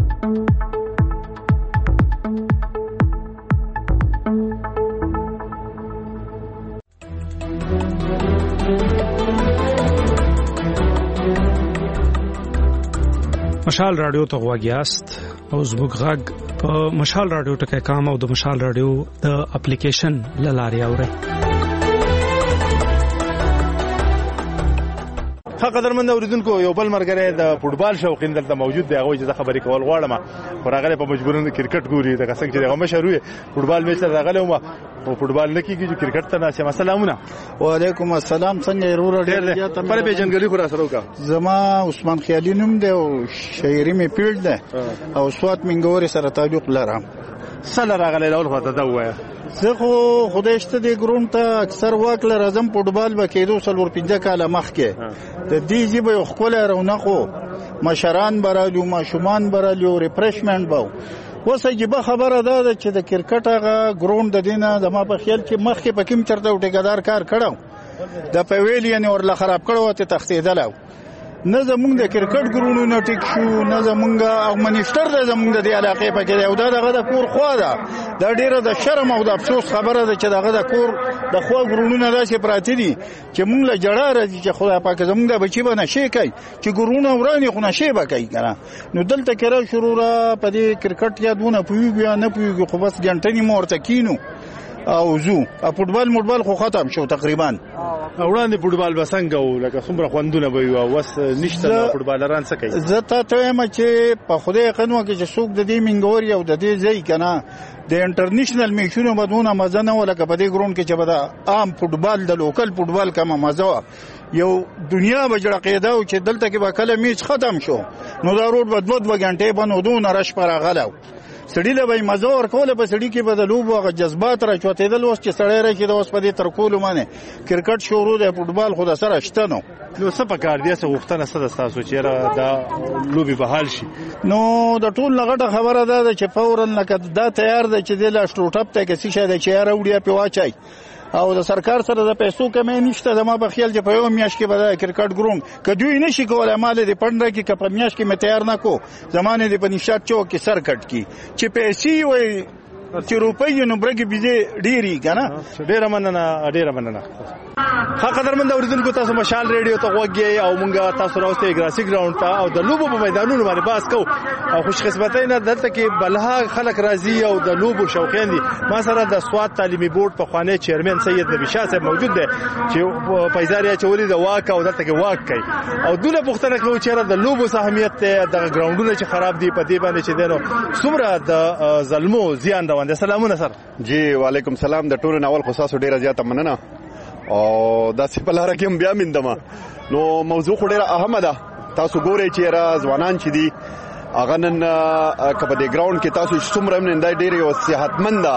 مشال رادیو ته غواګیاست او زموږ غږ په مشال رادیو ټکی کام او د مشال رادیو د اپلیکیشن لاري اورئ قدرمن اوریدونکو یو بل مرګره د فوټبال شوقین دلته موجود دی هغه چې خبرې کول غواړم خو راغله په مجبورن کرکټ ګوري د څنګه چې هغه مشهور وي فوټبال میچ راغله او فوټبال نه کیږي چې کرکټ ته ناسه سلامونه وعلیکم السلام څنګه ورور ډیر پر به جنګلی خو را سره وکا زما عثمان خیالي نوم دی او شاعري می پیړ ده او سوات منګوري سره تعلق لرم سره راغله اول خو ته دا وایي زه خو خدایشته د ګرون ته اکثر واک لرزم فوټبال به کېدو سلور پنځه کاله مخکې د دې جيبه یو خپل رونقو مشران برالو ماشومان برالو ریفرشمنت باو وسه جيبه خبره ده چې د کرکټ هغه ګرون د دینه د ما په خیال کې مخکې پکیم چرته ټیکدار کار کړو د پویلین ورله خراب کړو ته تختیدل نه زمونږ د کرکټ ګرونو نه ټیک شو نه زمونږ او منیسټر د زمونږ د علاقې په کې او دغه د کور خو ده دا ډیره د شرم او د افسوس خبره ده چې دغه د کور د خو ګرونو نه داسې پراته دي چې مونږ له جړه راځي چې خدای پاک زمونږ د بچي به نشي کوي چې ګرونو ورانه خو نشي به کوي کنه نو دلته کرا شروع را په دې کرکټ یادونه پوي بیا نه پوي خو بس ګنټنی مورته کینو او زو فوټبال موټبال خو ختم شو تقریبا. وړاندې فوټبال بسنګ او لکه څومره خوندونه به وي او وس نشته فوټبالران څه کوي؟ زه ته ته وایم چې په خدای قنوه کې چې څوک د دې منګوري او د دې ځای کنه د انټرنیشنل میچونو بدونه مزه نه ولکه په دې ګراوند کې چې به د عام فوټبال د لوکل فوټبال کمه مزه یو دنیا بجړه قاعده او چې دلته کې به کله میچ ختم شو نو دا روډ به دوه دوه غنټې بنو دون رش پر غلو سړی له به مزه ورکول په سړی کې بدلو بو جذبات را چوتېدل اوس چې سړی راکې د اوس په دې تر کولو باندې کرکټ شروع دی فوټبال خو د سره شته نو نو څه په کار دی څه وختونه څه د تاسو چې دا لوبي بحال شي نو د ټول لغټه خبره ده چې فورا لکه دا تیار دی چې د لا شټوټپ ته کې څه دی چې را وړیا په واچای او د سرکار سره د پیسو کمې نشته زما په خیال چې په یو میاش کې به کرکټ ګروند کدوې نشي کولای مال دې پندره کې کپ میاش کې مې تیار نه کو زمانه دې په نشاط چوک کې سر کټ کی چې پیسې وي چې روپۍ نو برګي بيزه ډيري کنه ډیره مننه ډیره مننه. ها قدرمن اوریدونکو تاسو مشال ریډیو ته وګورئ او مونږه تاسو راوستي ګراسي ګراوند ته او د لوبو په میدانونو باندې باس کو او خوش قسمتۍ نه دلته کې بلها خلک راضي او د لوبو شوقین دي. ما سره د سواد تعلیمي بورډ په خوانې چیرمن سید نبی شاه صاحب موجود دی چې پیزاریا چولې د واک او دلته کې واک کوي او دله پختنه کوي چې د لوبو اهمیت ته د ګراوندونو چې خراب دي په دې باندې چې دنو څومره د ظلمو زیان روان دي. سلامونه سر. جی وعلیکم سلام. د ټولو ناول خصاصو ډیره زیاته مننه او دا څه په لار کې هم بیا مندمه نو موضوع خو ډیره اهمه ده. تاسو ګورئ چې را ځوانان چې دي هغه نن کبه د ګراوند کې تاسو څومره نن دا ډیره یو صحتمند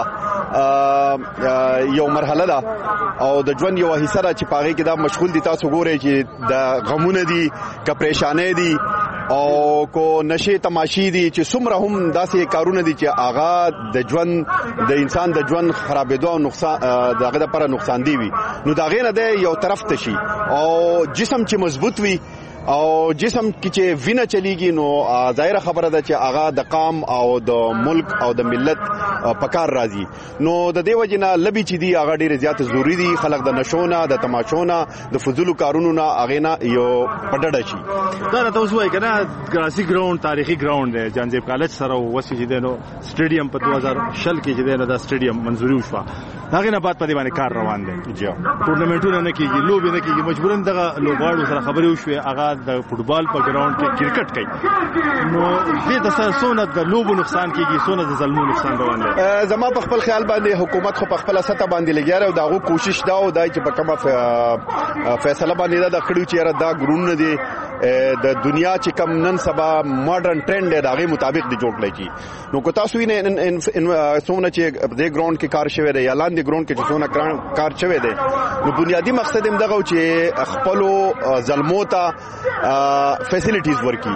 یو مرحله ده او د ژوند یو حصہ ده چې پاره کې دا مشغول دي. تاسو ګورئ چې د غمونه دي که پریشانې دي او کو نشه تماشې دي چې څومره هم داسې کارونه دي چې هغه د ژوند د انسان د ژوند خرابېدو او نقصان دغه لپاره نقصان دی وي نو دا غینه ده یو طرف ته شي او جسم چې مضبوط وي او جسم کې چې وینه چلیږي نو ظاهره خبره ده چې هغه د قام او د ملک او د ملت پکار راځي نو د دې وجنه لبي چې دی هغه ډیره زیات ضروری دي. خلک د نشونه د تماشونه د فضول کارونو نه هغه نه یو پډډه شي. دا تاسو وایي کنه ګراسي ګراوند تاریخي ګراوند دی جانزیب کالج سره وسی چې دینو سټیډیم په دوه هزار شل کې چې دینو دا سټیډیم منځوري وشو هغه نه بعد په دې باندې کار روان دی. جی ټورنمنټونه نه کیږي لوبي نه کیږي مجبورن دغه لوبغاړو سره خبرې وشوي هغه د فوټبال په ګراوند کې کرکټ کوي نو دې د سونه د لوبو نقصان کیږي سونه د ظلمو نقصان روان دی. زما په خپل خیال باندې حکومت خو په خپل سطح باندې لګیاره او داغه کوشش دا او دای چې په کومه فیصله باندې دا کړو چې دا ګرون دي د دنیا چې کم نن سبا ماډرن ټرند دی داغه مطابق دی جوړ لکی نو کو تاسو یې سونه چې د ګراوند کې کار شوی دی یا لاندې ګراوند کې چې سونه کار شوی دی نو بنیادی مقصد هم دغه چې خپل ظلمو ته فیسیلیټیز ورکی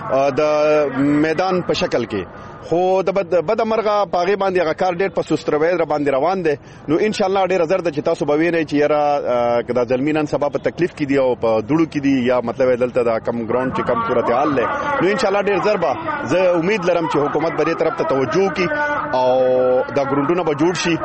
د میدان په شکل کې خو د بد مرغه پاغي باندې هغه کار ډېر په سستروي را باندې روان دي نو ان شاء الله ډېر زر د چې تاسو به وینئ چې یاره کدا ځلمینن سبب تکلیف کې دی او په دړو کې دی یا مطلب دلته دا کم ګراوند چې کم صورتحال له نو ان شاء الله ډېر زر به زه امید لرم چې حکومت به دې طرف ته توجه کوي او دا ګراوندونه به جوړ شي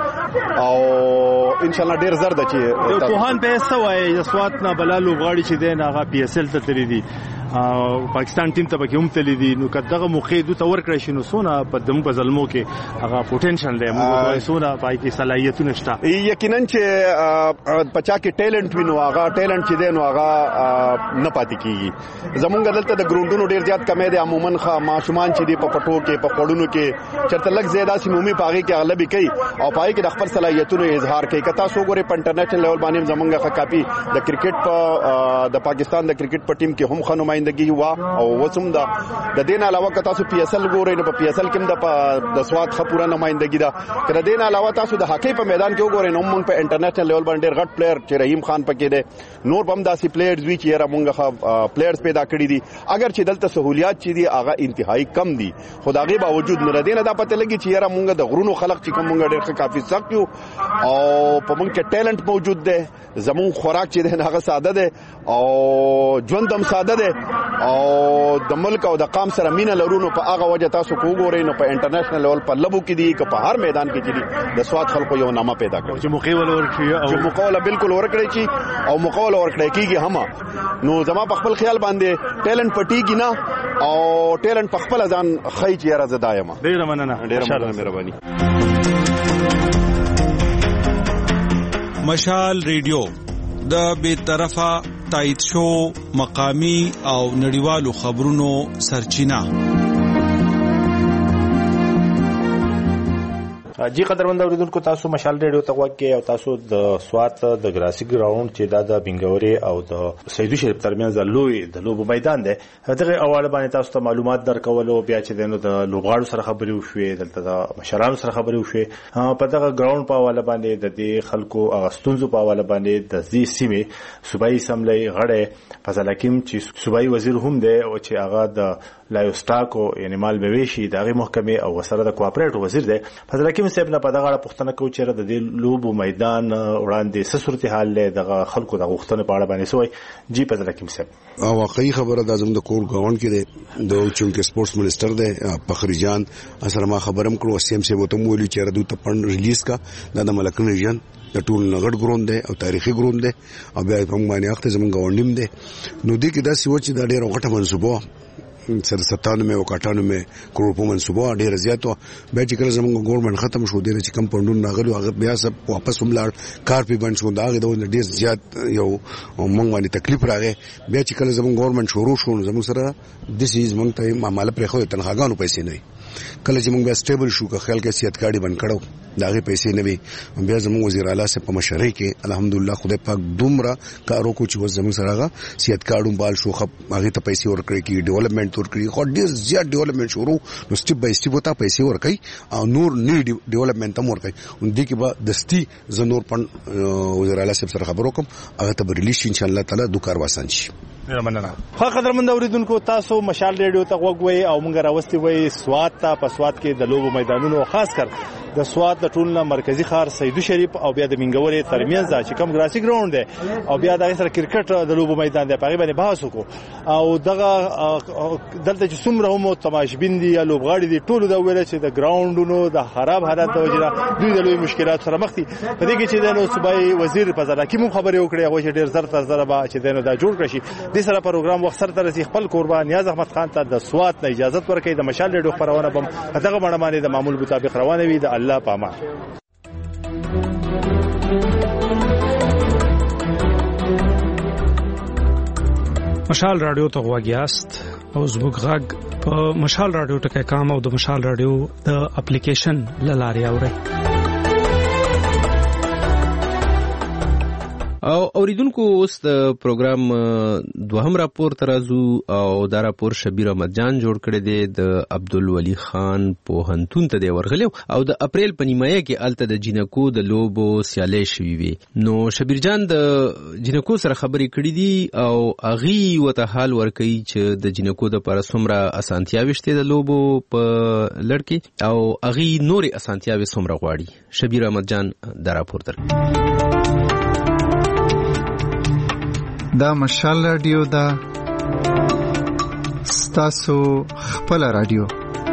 او ان شاء الله ډېر زر د چې په هان په سوای د سوات نه بلالو غاړي چې دی هغه پی اس ال ته تللی دي پاکستان ټیم ته به کوم تللی دي نو کداغه موقع دوی ته ورکړی شي نو سونه په دم په ظلمو کې هغه پوتنشل دی موږ سونه پای کې صلاحیتونه شته یقینا چې پچا کې ټیلنت وینو هغه ټیلنت چې دی نو هغه نه پاتې کیږي زمونږ دلته د ګراوندونو ډیر زیات کمې دي عموما خا ماشومان چې دی په پټو کې په خړونو کې چرته لګ زیاده سیمومي پاغي کې اغلبي کوي او پای کې د خپل صلاحیتونو اظهار کوي کتا سو ګوري په انټرنیشنل لیول باندې زمونږه خکاپي د کرکټ په د پاکستان د کرکټ په ټیم کې هم خنومای نمائندګي وا او وسوم دا د دین علاوه که تاسو پی اس ال ګورئ نو په پی اس ال کې د د سواد خپوره نمائندګي دا کله دین علاوه تاسو د هاکی په میدان کې وګورئ نو موږ په انټرنیشنل لیول باندې غټ پلیئر چې رحیم خان پکې دی نور بم داسي پلیئرز وی چې را موږ پلیئرز پیدا کړی دي اگر چې دلته سہولیات چې دي هغه انتهایی کم دي خدایي باوجود نه دین دا پته لګي چې را موږ د غرونو خلق چې کوم موږ ډېر کافي سخت یو او په موږ کې ټیلنٹ موجود دی زمون خوراک چې دی هغه ساده دی او ژوندم ساده دی او د ملک او د قام سره مینه لرونو په هغه وجه تاسو کو ګورئ نو په انټرنیشنل لیول په لبو کې دي که په هر میدان کې چې دي د سواد خلکو یو نامه پیدا کړي چې مقاوله ورکړي او چې مقاوله بالکل ورکړي چې او مقاوله ورکړي کیږي هم نو زما په خپل خیال باندې ټیلنٹ پټیږي نه او ټیلنٹ په خپل ځان خی چې راز دایم ډیر مننه ډیر مهرباني مشال ریډیو د بے طرفه تایید شو مقامی او نړیوالو خبرونو سرچینه. جی قدرمن اوریدونکو تاسو مشال ریډیو ته وګورئ او تاسو د سوات د ګراسي ګراوند چې دا د بنګوري او د سیدو شریف ترمنځ لوی د لوبو میدان دی دغه اواله باندې تاسو ته معلومات درکول او بیا چې دنو د لوبغاړو سره خبرې وشوي دلته د مشرانو سره خبرې وشوي په دغه ګراوند په اواله باندې د دې خلکو اغستونزو په اواله باندې د دې سیمې صوبایي سملې غړې فضل حکیم چې صوبایي وزیر هم دی او چې هغه د لایوستاکو یعنی مال بويشي دغه محکمه او وسره د کوآپریټ وزیر دی فضل حکیم صاحب نه په دغه اړه پوښتنه کوي چې د دې لوبو میدان وړاندې څه صورتحال له دغه خلکو د غوښتنې په اړه باندې سوی جی فضل حکیم صاحب او واقعي خبره د اعظم د کور ګاوند کې دی د چونکه سپورتس منسٹر دی فخری جان اثر ما خبرم کړو سیم سه وته مولي چې ردو ته پن ریلیز کا د ملکن ریجن د ټول نغړ ګروند دی او تاریخي ګروند دی او بیا په باندې وخت زمونږ ګاونډیم دی نو دې کې دا سوچ د ډېر وخت منسوبه سر ستانوي او کاټانوي کروڑ په منسوبه ډېر زیاتو به چې کله زموږ ګورنمنت ختم شو دي چې کم پوندون راغلو هغه بیا سب واپس وملاړ کار په بند شو دا د ډېر زیات یو موږ باندې تکلیف راغی بیا چې کله زموږ ګورنمنت شروع شو زموږ سره د سیز موږ ته معاملې پرې خو تنخواګانو پیسې نه کله چې موږ بیا سټیبل شو که خیال کې سیادت کارډي بند کړو داغه پیسې نه وي بیا زموږ وزیر اعلی سے په مشورې کې الحمدلله خدای پاک دومره کارو کو چې زموږ سره هغه سیادت کارډو بال شو خپ هغه ته پیسې ورکړي کی ډیولپمنٹ ورکړي خو ډیر زیات ډیولپمنٹ شروع نو سټیپ بای سټیپ وتا پیسې ورکړي او نور نی ډیولپمنٹ هم ورکړي ان دې کې به دستی زنور پن وزیر اعلی سے سره خبرو کوم هغه ته ریلیز ان شاء الله تعالی دوه کار واسان شي. مننه. خو قدرمن اوریدونکو تاسو مشال ریډیو ته وګورئ او موږ راوستي وای سوات ته په سوات کې د لوبو میدانونو خاص کر د سوات د ټولنه مرکزی ښار سیدو شریف او بیا د منګوري ترمنځ چې کوم ګراسي ګراوند دی او بیا د سره کرکټ د لوبو میدان دی په غیبه بحث وکړو او دغه دلته چې څومره هم تماشبین دي یا لوبغاړي دي ټول دا ویل چې د ګراوندونو د خراب حالت د وجه دوی د لوی مشکلات سره مخ دي په دې کې چې د صوبایي وزیر فضل حکیم خبرې وکړي هغه چې ډیر زر تر زر به چې دنه دا جوړ کړي د سره پروګرام وخت سره تر خپل قربان نیاز احمد خان ته د سوات نه اجازه ورکړي د مشال ریډیو خبرونه بم دغه باندې د معمول مطابق روانه وي د الله پامان. مشال رادیو ته غواګیاست او زموږ غږ په مشال رادیو ټکي کام او د مشال رادیو د اپلیکیشن لاري اوري او اوریدونکو اوس د پروګرام دوهم راپور ترازو او دا راپور شبیر احمد جان جوړ کړی دی د عبدالولی خان پوهنتون ته دی ورغلی او د اپریل په نیمایه کې الته د جنکو د لوبو سیالۍ شوې وي نو شبیر جان د جنکو سره خبرې کړې دي او اغي وته حال ورکوي چې د جنکو د پر څومره اسانتیاوي شته د لوبو په لړ کې او اغي نوري اسانتیاوي څومره غواړي شبیر احمد جان دا راپور تر دا مشال رادیو دا ستاسو خپل رادیو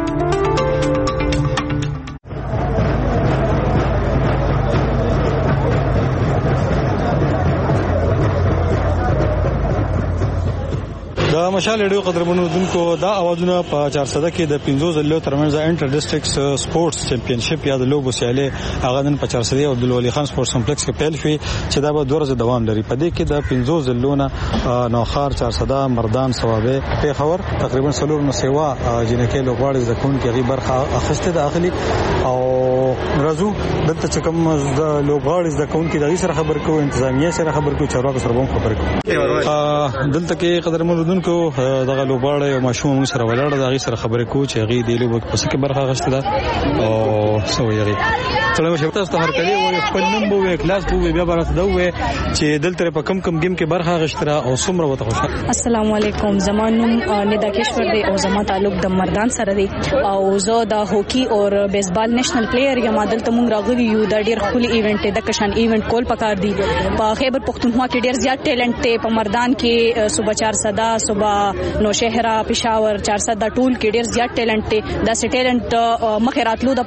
د مشال ریډیو قدرمنو دونکو دا اوازونه په چارسده کې د پنځو ځلو ترمنځ انټر ډیسټریکټ سپورتس چمپیونشپ یا د لوبو سیالۍ هغه نن په چارسده او عبدالولی خان سپورتس کمپلیکس کې پیل شوی چې دا به دوه ورځې دوام لري په دې کې د پنځو ځلونه نوخار چارسده مردان ثوابه پیښور تقریبا څلور نو سیوا جنکې لوبغاړي د کون کې غي برخه اخیسته د اخلي او رازو دلته چې کوم د لوبغاړي د کون کې د سره خبر کوو انتظامیه سره خبر کوو چارواکو سره هم خبر کوو دلته کې قدرمنو کو دغه لوبغاړي او ماشوم سره ولاړ د غي سره خبرې کو چې غي دی لوب په څه کې برخه غشته ده او سوې غي څلور شپته ست هر کلی او خپل نوم بو کلاس بو بیا برات دوه چې دلته په کم کم گیم کې برخه غشته او څومره وته خوشاله. السلام علیکم زمانوم ندا کشور دی او زما تعلق د مردان سره دی او زه د هوکی او بیسبال نېشنل پلیئر یم دلته مونږ راغلي یو د ډیر خولي ایونت د کشان ایونت کول پکار دی په خیبر پختونخوا کې ډیر زیات ټیلنټ ته په مردان کې صوبه چار صدا صوبه نوشهره پېښور چار صدا ټول کې ډیر زیات ټیلنټ ته د ټیلنټ مخه راتلو د پاره د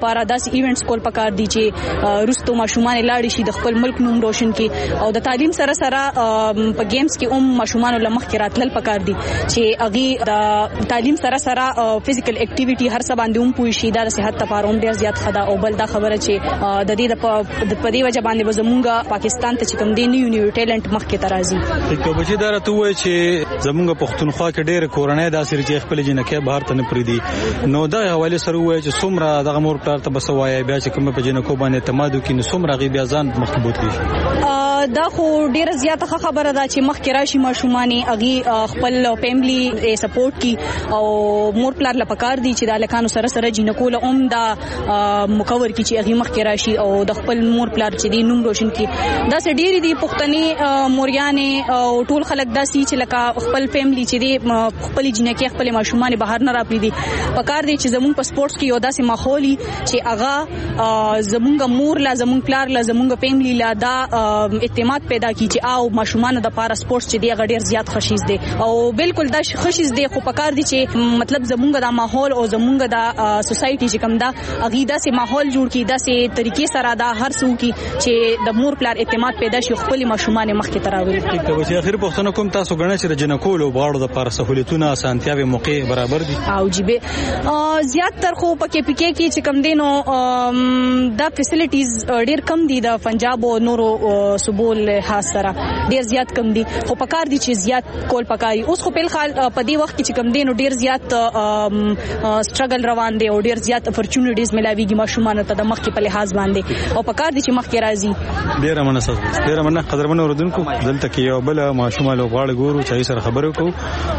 داسې ایونټس کول پکار دي چې روستو ماشومان لاړ شي د خپل ملک نوم روشن کړي او د تعلیم سره سره په گیمز کې هم ماشومان لمخ کې راتلل پکار دي چې اغي د تعلیم سره سره فزیکل اکټیویټي هر څه باندې هم پوي شي دا صحت لپاره هم ډیر زیات خدا او بل دا خبره چې د دې د پدې وجه باندې زمونږ پاکستان ته چې کوم دی نیو نیو ټیلنټ مخ کې ترازی ټیک بچی دا راته وای چې زمونږ پښتونخوا کې ډېر کورنۍ داسې چې خپل جنکه بهر ته نه پریدي نو دا حواله سره وای چې څومره دغه مور پلار ته بسوای بیا چې کوم په جنکو باندې اعتماد وکړي نو څومره غي بیا ځان مخ کې بوتلی دا خو ډیره زیاته خبره ده چې مخ کې راشي ماشومان اغي خپل فیملی سپورټ کی او مور پلار لپاره دي چې د لکانو سره سره جنکو له اوم دا مکور کی چې اغي مخ کې راشي او د خپل مور پلار چې دی نوم روشن کی دا سه ډیری دي پښتني موریانه او ټول خلک دا سي چې لکه خپل فیملی چې دی خپل جنکه خپل ماشومان بهر نه راپری دي پکار دي چې زمون په سپورټس کې یو داسې ماحولي چې اغا زمونږ مور لا زمونږ پلار لا زمونږ فیملی لا دا اعتماد پیدا کی چې او ماشومان د پاره سپورټس چې دی غډیر زیات خوشیز دي او بالکل دا خوشیز دي خو پکار دي چې مطلب زمونږ د ماحول او زمونږ د سوسايټي چې کوم دا اغیدا سي ماحول جوړ کی دا سي طریقې سره دا هر څو کی چې د مور پلار اعتماد پیدا شي خپل ماشومان مخ کې تراوي ټیک ته چې اخر پښتنه کوم تاسو غنه چې جنکول او باړو د پاره سہولتونه اسانتیاوي موقع برابر دي او جيبه زیات تر خو پکې پکې کی چې کوم دینو دا فیسیلیټیز ډیر کم دي د پنجاب او نورو سبول خاص سره ډیر زیات کم دي خو پکار دي چې زیات کول پکاري اوس خو په خال په دې وخت کې چې کم دینو ډیر زیات سټرګل روان دي او ډیر زیات اپورچونټیز ملاويږي ماشومان ته د مخ کې په لحاظ باندې او پکار دي چې مخ کې راځي ډیر مناسب ډیر مننه قدرمن اوردونکو دلته کې یو بل ماشومان له غاړه ګورو چې سره خبرو کو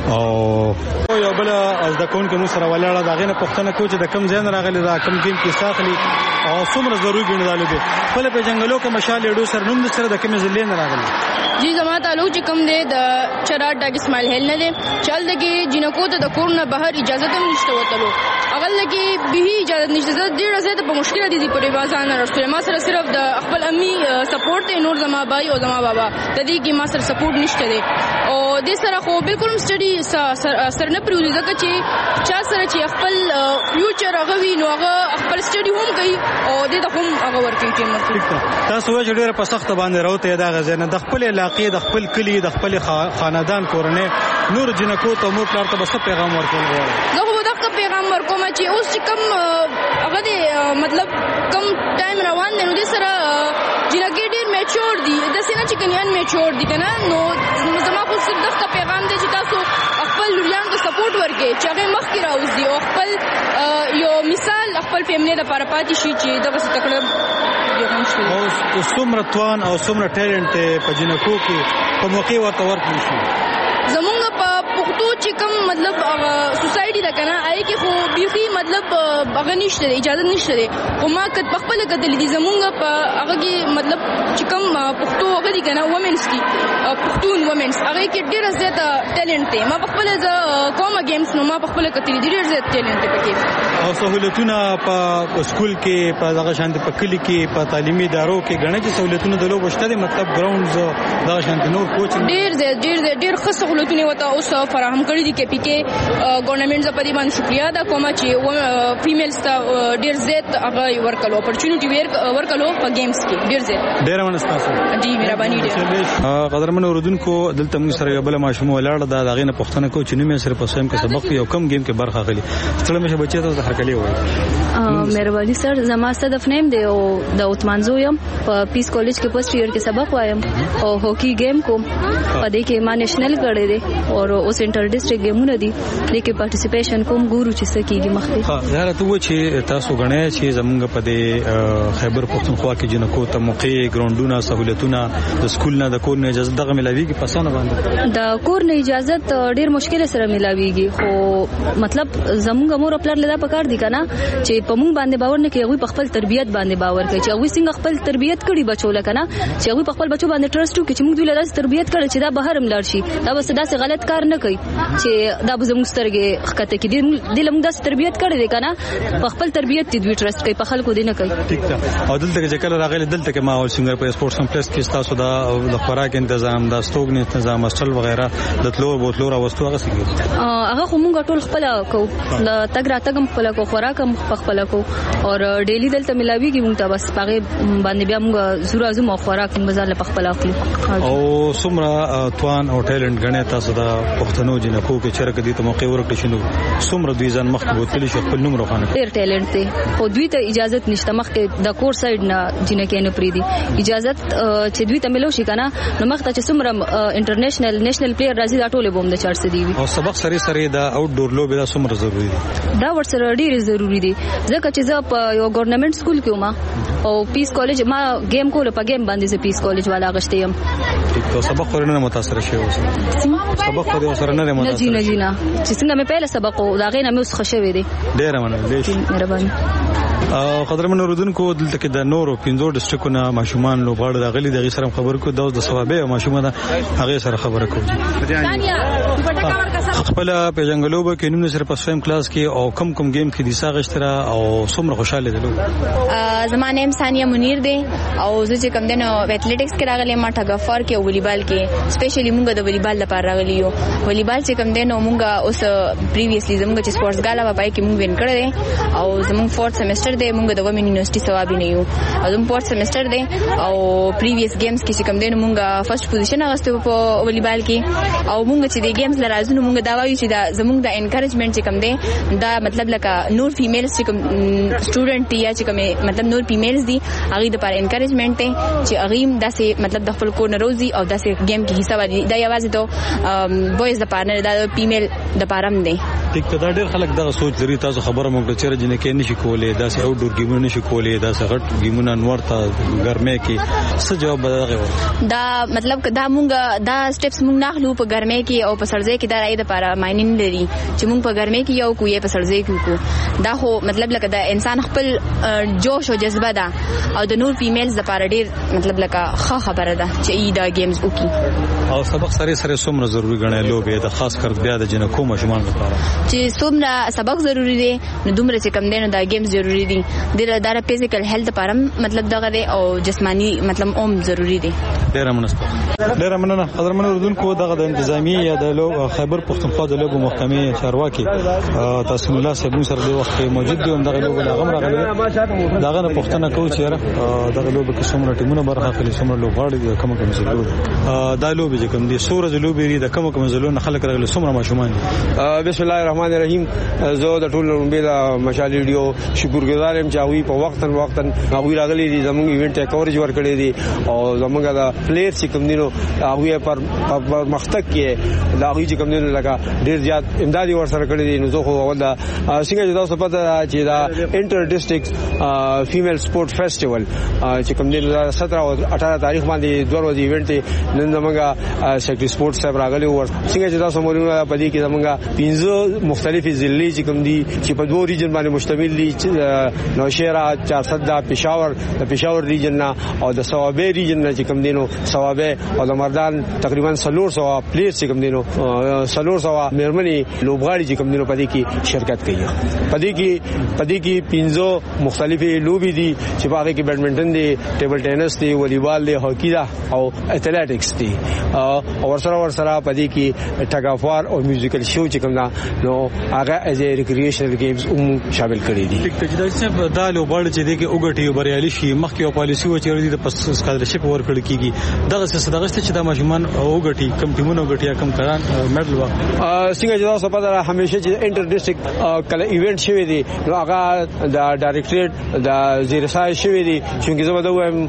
او یو بل از د کون کې مو سره ولاړه دا غنه پښتنه کو چې د کم ځای راغلي دا کم ټیم کې ساخلي او څومره ضروري ګڼل دي خپل په جنگلو کې مشال اډو سره نوم سره د کوم ځلې نه راغلي جی زما تعلق چې کم دی د چرات ډاګ اسماعیل هل نه دی چل دغه جنکو ته د کور نه بهر اجازه هم نشته وته اغل کې به اجازه نشته ډیره زیاته په مشکل دي په ریوازان رسول ما سره صرف د خپل امي سپورټ ته نور زما بای او زما بابا د دې کې ما سره سپورټ نشته دی او د سره خو بالکل سټډي سر نه پریږدي ځکه چې چا سره چې خپل فیوچر هغه وی نو هغه خپل سټډي هم کوي او د دې هم هغه ورکوي چې تاسو وایي ډیره په سخت باندې راوته دا غزنه د خپل علاقې د خپل کلی د خپل خاندان کورنۍ نور جنکو ته مو پلار ته بس پیغام ورکول غواړم زه خو دا پیغام ورکوم چې اوس چې کم هغه دی مطلب کم ټایم روان دی نو د سره جنکې ډیر میچور دي د سینه چې کنيان میچور دي کنه نو زما خو صرف دا پیغام دی چې تاسو خپل لوریان ته سپورټ ورکړئ چې هغه مخ کې راوځي او خپل یو مثال خپل فیملی لپاره پاتې شي چې دا څه تکړه او څومره توان او څومره ټیلنټ په جنکو کې په موقع ورته ورکړل شي زمونږ په پښتو چې کوم مطلب سوسايټي دا کنه آی کې خو بيخي مطلب هغه نشته اجازه نشته دی او ما کټ په خپل کتل دي زمونږ په هغه کې مطلب چې کوم پښتو هغه دي کنه وومنس کی پښتون وومنس هغه کې ډیر زیاته ټیلنټ دی ما په خپل ز کوم گیمز نو ما په خپل کتل دي ډیر زیات ټیلنټ دی پکې او سہولتونه په سکول کې په هغه شانت په کلی کې په تعلیمي ادارو کې غنه چې سہولتونه د لوب شته دي مطلب ګراوندز دا شانت نور کوچنګ ډیر زیات ډیر ډیر ښه سہولتونه وته اوس فراهم کړی دي کې پی کې ګورنمنت زپدي باندې شکریا دا کومه چې فیمیلز ته ډیر زیات هغه ورکلو اپورچونټی ورکلو په گیمز کې ډیر زیات ډیر منستاسو جی مهرباني ډیر قدرمن اوردونکو دلته موږ سره یو بل ماشوم ولاړ دا دغه نه پښتنه کو چې نومې سره په سیم کې سبق یو کم گیم کې برخه غلي ستړي مشه بچی ته هرکلی وایي مهرباني سر زما صدف نیم دی او د اوتمانزو یم په پیس کالج کې فرست ایئر کې سبق وایم او هاکی گیم کوم په دې کې ما نېشنل کړی دی او اوس انټر ډیسټریکټ گیمونه دي د کې پارټیسیپیشن کوم ګورو چې سکیږي مخکې ها زه راته و چې تاسو غنئ چې زمونږ په دې خیبر پښتونخوا کې جنکو ته موقع ګراوندونه سہولتونه د سکول نه د کور نه اجازه دغه ملاويږي پسانه باندې د کور نه اجازه ډیر مشکل سره ملاويږي خو مطلب زمونږ مور خپل لدا پکار دي کنه چې په مونږ باندې باور نه کوي هغه په خپل تربيت باندې باور کوي چې هغه څنګه خپل تربيت کړي بچو لکنه چې هغه په خپل بچو باندې ټرست وکړي چې موږ دوی له تربيت کړي چې دا بهر هم لاړ شي دا بس دا څه غلط کار نه کوي چې دا به زموږ سترګې خکته کې دي لمږ د تربيت کړي دي کنه په خپل تربيت دي دوی ټرست کوي په خلکو دي نه کوي ټیک ده او دلته چې کله راغلي دلته کې ماحول څنګه په سپورتس کمپلیکس کې تاسو دا د خوراک تنظیم نظام د ستوګ نظام استل وغیرہ د تلو بوتلو را وستو هغه څنګه هغه خو مونږ ټول خپل کو د تګ را تګم خپل کو خوراکم خپل کو اور ډیلی دلته ملاویږي مونږ ته بس پاره باندې بیا مونږ زورا زم خوراک مزال په خپل اخلي او سمرا توان او ټیلنت غنه تاسو د پښتنو جنکو کې چرګ دي ته موقع ورکړي شنو سمرا دوی ځان مخ بوتلی شو خپل نوم روخانه ډیر ټیلنت دی خو دوی ته اجازه نشته مخ کې د کور سایډ نه جنکې نه پریدي اجازه چې دوی ته ملو شي کنه نو مخ ته چې سمرا انټرنیشنل نېشنل پلیئر راځي دا ټوله بوم د چارڅ دی او سبق سره سره دا آوټ ډور لوب دا سمرا ضروری دي دا ورسره ډیر ضروری دي ځکه چې زه په یو ګورنمنت سکول کې وم او پیس کالج ما گیم کول په گیم باندې زه پیس کالج والا غشته يم ټیک سبق ورنه متاثر شوی اوس سبق خو دې سره نه متاثر نه نه نه چې څنګه مې پهله سبق او دا غینه مې اوس خوشوي دي ډیر مننه مهرباني او قدرمن اوردونکو دلته کې د نورو پنځو ډسټریکټونو ماشومان لوبغاړي د غلي د سره خبر کو د ثوابه او ماشومان هغه سره خبره کوي خپل په جنگلوبه کې نوم سره په سویم کلاس کې او کم کم گیم کې د ساغشتره او څومره خوشاله دي لوب زمانه نیم ثانیه منیر دی او زه چې کم دنو ایتھلیټکس کې راغلی ما ټاګفار کې او والیبال کې سپیشلی مونږ د والیبال لپاره راغلی یو والیبال چې کم دنو مونږ اوس پریویسلی زمونږ چې سپورتس ګالا په پای کې مونږ وین کړی او زمونږ فورث سیمستر دی مونږ د ومن یونیورسيټي ثواب نه یو او زموږ فورث سیمستر دی او پریویس گیمز کې چې کم دنو مونږ فرست پوزیشن اغسته په والیبال کې او مونږ چې د گیمز لرازونو مونږ دا وایو چې دا زمونږ د انکریجمنت چې کم دی دا مطلب لکه نور فیمیلز چې کم سټوډنټ یا چې کم مطلب نور فیمیلز دي هغه د پر انکریجمنت ته چې هغه داسې مطلب د خپل کو نروزي او داسې گیم کې حصہ والی دا یوازې ته بویز د پارنر دا فیمیل د پارم دی ټیک ته دا ډېر خلک دا سوچ لري تاسو خبره مونږ چې رجنه کې نشي کولای دا سه اورډور گیمونه نشي کولای دا سه غټ گیمونه نور ته ګرمه کې څه جواب بدغه دا مطلب دا مونږ دا سټیپس مونږ نه خلو په ګرمه کې او په سړځي کې دا راي د پاره ماینین لري چې مونږ په ګرمه کې یو کوی په سړځي کې کو دا خو مطلب لکه دا انسان خپل جوش او جذبه ده او د نور فیمیلز د پاره ډېر مطلب لکه ښه خبره ده چې ای دا گیمز وکي او سبق سره سره څومره ضروری ګڼل لوبه د خاص کر بیا د جنکو ماشومان لپاره چې څومره سبق ضروری دي نو دومره چې کم دینو دا گیمز ضروری دي د دا فزیکل هیلث لپاره مطلب دغه دی او جسمانی مطلب اوم ضروری دي ډیر مناسب ډیر مننه قدرمن اوردونکو دغه د انتظامی یا د خیبر پختونخوا د لوبو محکمې چارواکي تاسو الله صاحب سره د وخت موجود دي هم دغه لوبو لغم راغلي دغه نه پښتنه کوي چې دغه لوبو کې څومره ټیمونه برخه اخلي څومره لوبغاړي دي کوم کوم زلو دا لوبې چې کوم دي سورج لوبې دي د کوم کوم زلو نه خلک راغلي څومره ماشومان دي بسم الله الرحمن الرحیم زه د ټول لومبي د مشال ریډیو شکرګزار یم چې هغه په وختن وختن هغه راغلي دي زموږ ایونت کورج ورکړي دي او زموږ د پلیئر چې کوم دي نو هغه پر مختک کې دا هغه چې کوم دي لکه ډیر زیات امدادي ور سره کړی دي نو زه خو اول دا څنګه چې تاسو پته چې دا انټر ډسټریکټ فیمیل سپورت فیسټیوال چې کوم دي سترہ او اٹھارہ تاریخ باندې دوه ورځې ایونت نن زموږ سیکرټری سپورت صاحب راغلي ور څنګه چې تاسو مولونه په دې کې زموږ پنځه مختلفې ضلعې چې کوم دي چې په دوه ریجن باندې مشتمل دي نوشهرا چارصد پېښور د پېښور ریجن نه او د ثوابه ریجن نه چې کوم دي نو ثوابه او د مردان تقریبا څلور سوه پلیئر چې کوم دي نو څلور سوه مېرمنې لوبغاړي چې کوم دي نو په دې کې شرکت کوي په دې کې په دې کې پنځه مختلفې لوبې دي چې په هغه کې بیډمنټن دي ټیبل ټینس دي والیبال دي هاکی ده او ایتھلیټکس دي او ورسره ورسره په دې کې ټګافوار او میوزیکل شو چې کوم دا نو هغه ایز ا ریکریشنل گیمز هم شامل کړي دي ټیک ته چې دا لوبغاړي چې دغه اوګټي بریالي شي مخکې او پالیسی و چې د پس سکالرشپ ورکړل کیږي دغه څه دغه چې د ماشومان اوګټي کم ټیمونو اوګټي کم کران میډل وا څنګه چې تاسو پته همیشه چې انټر ډسټریکټ کله ایونت شوی دی نو هغه د ډایریکټریټ د زیرسای شوی دی چې زما د وایم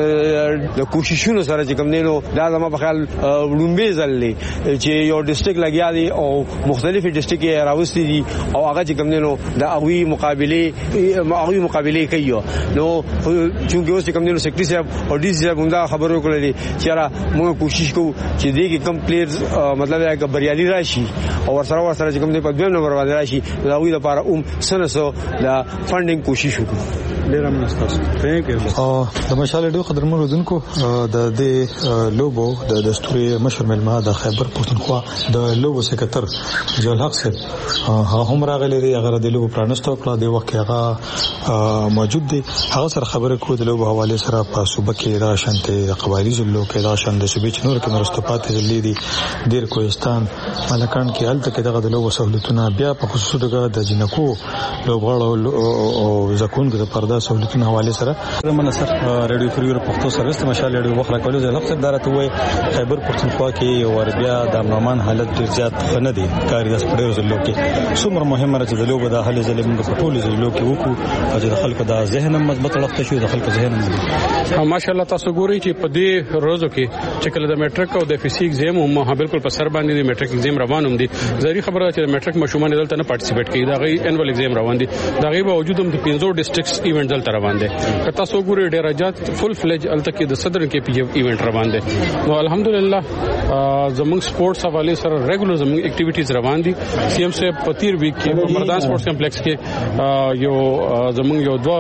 چې د کوششونو سره چې کوم نه نو دا زما په خیال لومبي ځل چې یو ډسټریکټ لګیا دی او مختلفي ډسټریکټ راوستي دي او هغه چې کوم نه نو د هغوی مقابله هغوی مقابله کوي نو چې اوس کوم نه سیکرټری صاحب او ډي سي صاحب دا خبرو کولې چې را موږ کوشش کوو چې دغه کم پلیئرز مطلب هغه بریالي راشي او ورسره ورسره چې کوم نه په دویم نمبر باندې راشي دا هغوی لپاره هم سنسو د فاندینګ کوشش وکړو ډیر منستاسو ثانک یو د مشال ډیو قدرمن روزونکو د دې لوبو د دستوري مشر ملما د خیبر پښتونخوا د لوبو سکرټر جوړ حق صاحب هغه هم راغلي دی هغه د لوبو پرانستو کړه د وخت هغه موجود دی هغه سره خبره کو د لوبو حواله سره په صوبه کې دا شانته قبایلی زلو کې دا شانته صوبې چنور کې مرستپات زلي دي ډیر کوهستان ملکان کې حالت کې دغه د لوبو سہولتونه بیا په خصوص دغه د جنکو لوبغاړو او زکونکو د پردا سہولتونو حواله سره من سر رادیو فریور پښتو سرویس ته مشال رادیو وخت راکولو زه لفظ دارته وای خیبر پښتونخوا کې یو وربیا د امنمان حالت ډیر زیات خنه دي کاری د سپډیو زلو کې څومره مهمه راځي د لوبو د حل ظلم په ټولو زلو کې وکړو چې د خلکو د ذهن مضبوط لخت شي د خلکو ذهن مضبوط ماشاءالله تاسو ګورئ چې په دې روزو کې چې کله د میټرک او د فزیک ایگزام هم بالکل په سر باندې د میټرک ایگزام روان هم دي ظاهري خبره چې د میټرک مشومان دلته نه پارټیسیپیټ کوي دا غي انوال ایگزام روان دي دا غي باوجود هم د پنځو ډیسټریکټس ایونت دلته روان دي که تاسو ګورئ ډیر اجازه فل فلج الته کې د صدر کې پی ایونت روان دي نو الحمدلله زموږ سپورتس حواله سره ریګولر زموږ اکټیویټیز روان دي سی ایم سے پتیر ویک کې مردان سپورتس کمپلیکس کې یو زموږ یو دوا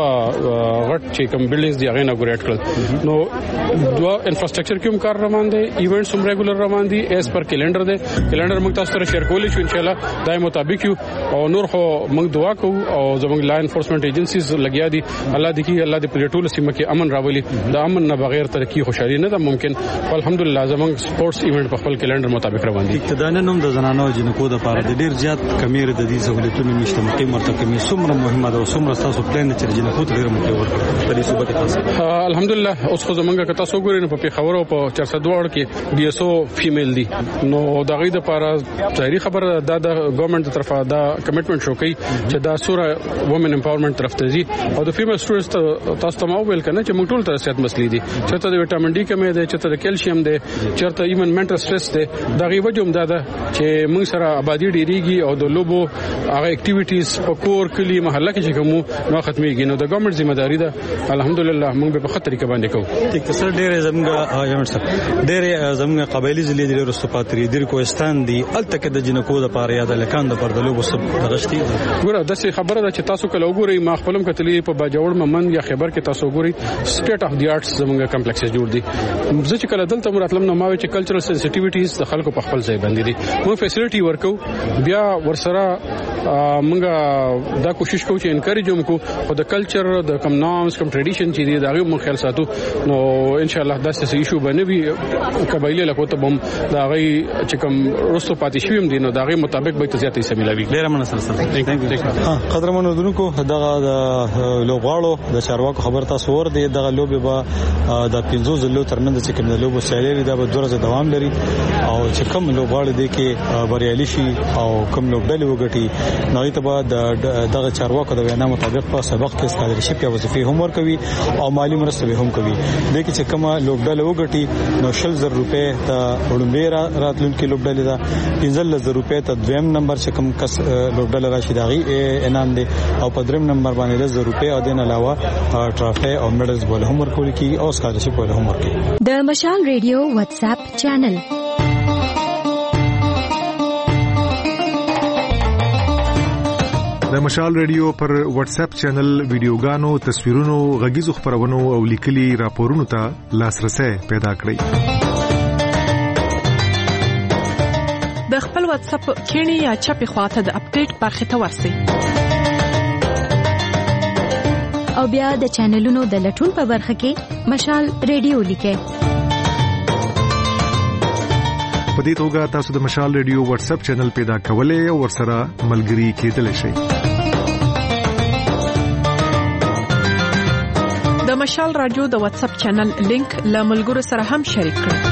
غټ چې کوم بلډینګز دی هغه اناګوریټ کړل نو دوا انفراستراکچر کې هم کار روان دي ایونټس هم ریګولر روان دي ایز پر کیلنډر دی کیلنډر موږ تاسو سره شیر کولی شو ان شاء الله دای مطابق یو او نور خو موږ دعا کوو او زموږ لا انفورسمنت ایجنسیز لګیا دي الله دې کې الله دې په ټول سیمه کې امن راولي د امن نه بغیر ترقی خوشحالي نه ده ممکن الحمدلله زموږ سپورتس ایونت په خپل کیلنډر مطابق روان دي اقتدار نوم د زنانو جنکو د پاره د ډیر زیات کمیر د دې سہولتونو نشته مقیم مرتکه می څومره مهمه ده او څومره تاسو پلان چې جنکو ته ډیر مهم ورکړي په دې صوبه کې تاسو الحمدلله اوس خو زمونږ که تاسو ګورئ په پیښور او په چارسد وړ کې ډي اس او فیمیل دي نو دا غي د لپاره ظاهري خبره دا د ګورنمنت طرفه دا کمټمنټ شو کوي چې دا سوره وومن امپاورمنت طرف ته ځي او د فیمیل سټوډنټس تاسو ته مو ویل کنه چې موږ ټول ته صحت مسلې دي چې ته د وټامین ډي کمې ده چې ته د کیلشیم ده چې ته ایمن منټل سټرس ده دا غي وجه هم دا ده چې موږ سره آبادی ډیریږي او د لوبو هغه اکټیویټیز په کور کلی محله کې چې کوم نو ختميږي نو د ګورنمنت ذمہ داری ده الحمدلله موږ په خطر کې باندې کوو اقتصاد ډېر زموږ یمن سره ډېر زموږ قبایلی ضلع د رستپاتری د کوهستان دی الته کې د جنکو د پاره یاد لکان د پردلو وسب دغشتي ګوره د څه خبره ده چې تاسو کله وګورئ ما خپلم کتلې په باجوړ ممن یا خبر کې تاسو وګورئ سټیټ اف دی آرټس زموږ کمپلیکس جوړ دي زه چې کله دلته مراتلم نو ما چې کلچرل سنسټیویټیز د خلکو په خپل ځای باندې دي موږ فیسیلیټي ورکو بیا ورسره موږ دا کوشش کوو چې انکریج وکړو او د کلچر د کم نامز کم ټریډیشن چې دي دا غو مخ خیال ساتو نو ان شاء الله دا څه ایشو باندې قبایلی له کوته بم دا غي چې کم رستو پاتې شویم دي نو دا غي مطابق به تزياتې سميلاوي ډیر مننه سره قدرمنو دونکو دغه د لوبغاړو د چارواکو خبر تاسو ور دي دغه لوبي به د پنځو زلو ترمنځ چې کوم لوبو سیالي دا به دوره دوام لري او چې کوم لوبغاړي دي کې بریالي شي او کوم لوبډلې وګټي نو ته به دغه چارواکو د وینا مطابق په سبق کې سکالرشپ یا وظیفې هم ورکوي او مالی مرسته هم کوي د کې چې کوم لوبډلې وګټي نو شل زر روپے ته وړاندې راتلونکي لوبډلې دا پنځل زر روپے ته دویم نمبر چې کوم کس لوبډلې راشي داغي انعام دي او په دریم نمبر باندې زر روپے او دین علاوه ټرافي او میډلز بول هم ورکول کی او سکالرشپ بول هم ورکي د مشال ریډیو واتس اپ چینل د مشال ریډیو پر واتس اپ چینل ویډیوګانو تصویرونو غږیزو خبرونو او لیکلي راپورونو ته لاسرسي پیدا کړئ د خپل واتس اپ کینی یا چپی خواته د اپډیټ برخه ته ورسئ او بیا د چینلونو د لټون په برخه کې مشال ریډیو لیکئ په دې توګه تاسو د مشال ریډیو واتس اپ چینل پیدا کولای او ورسره ملګري کېدلی شئ د مشال رادیو د واتس اپ چینل لینک له ملګرو سره هم شریک کړئ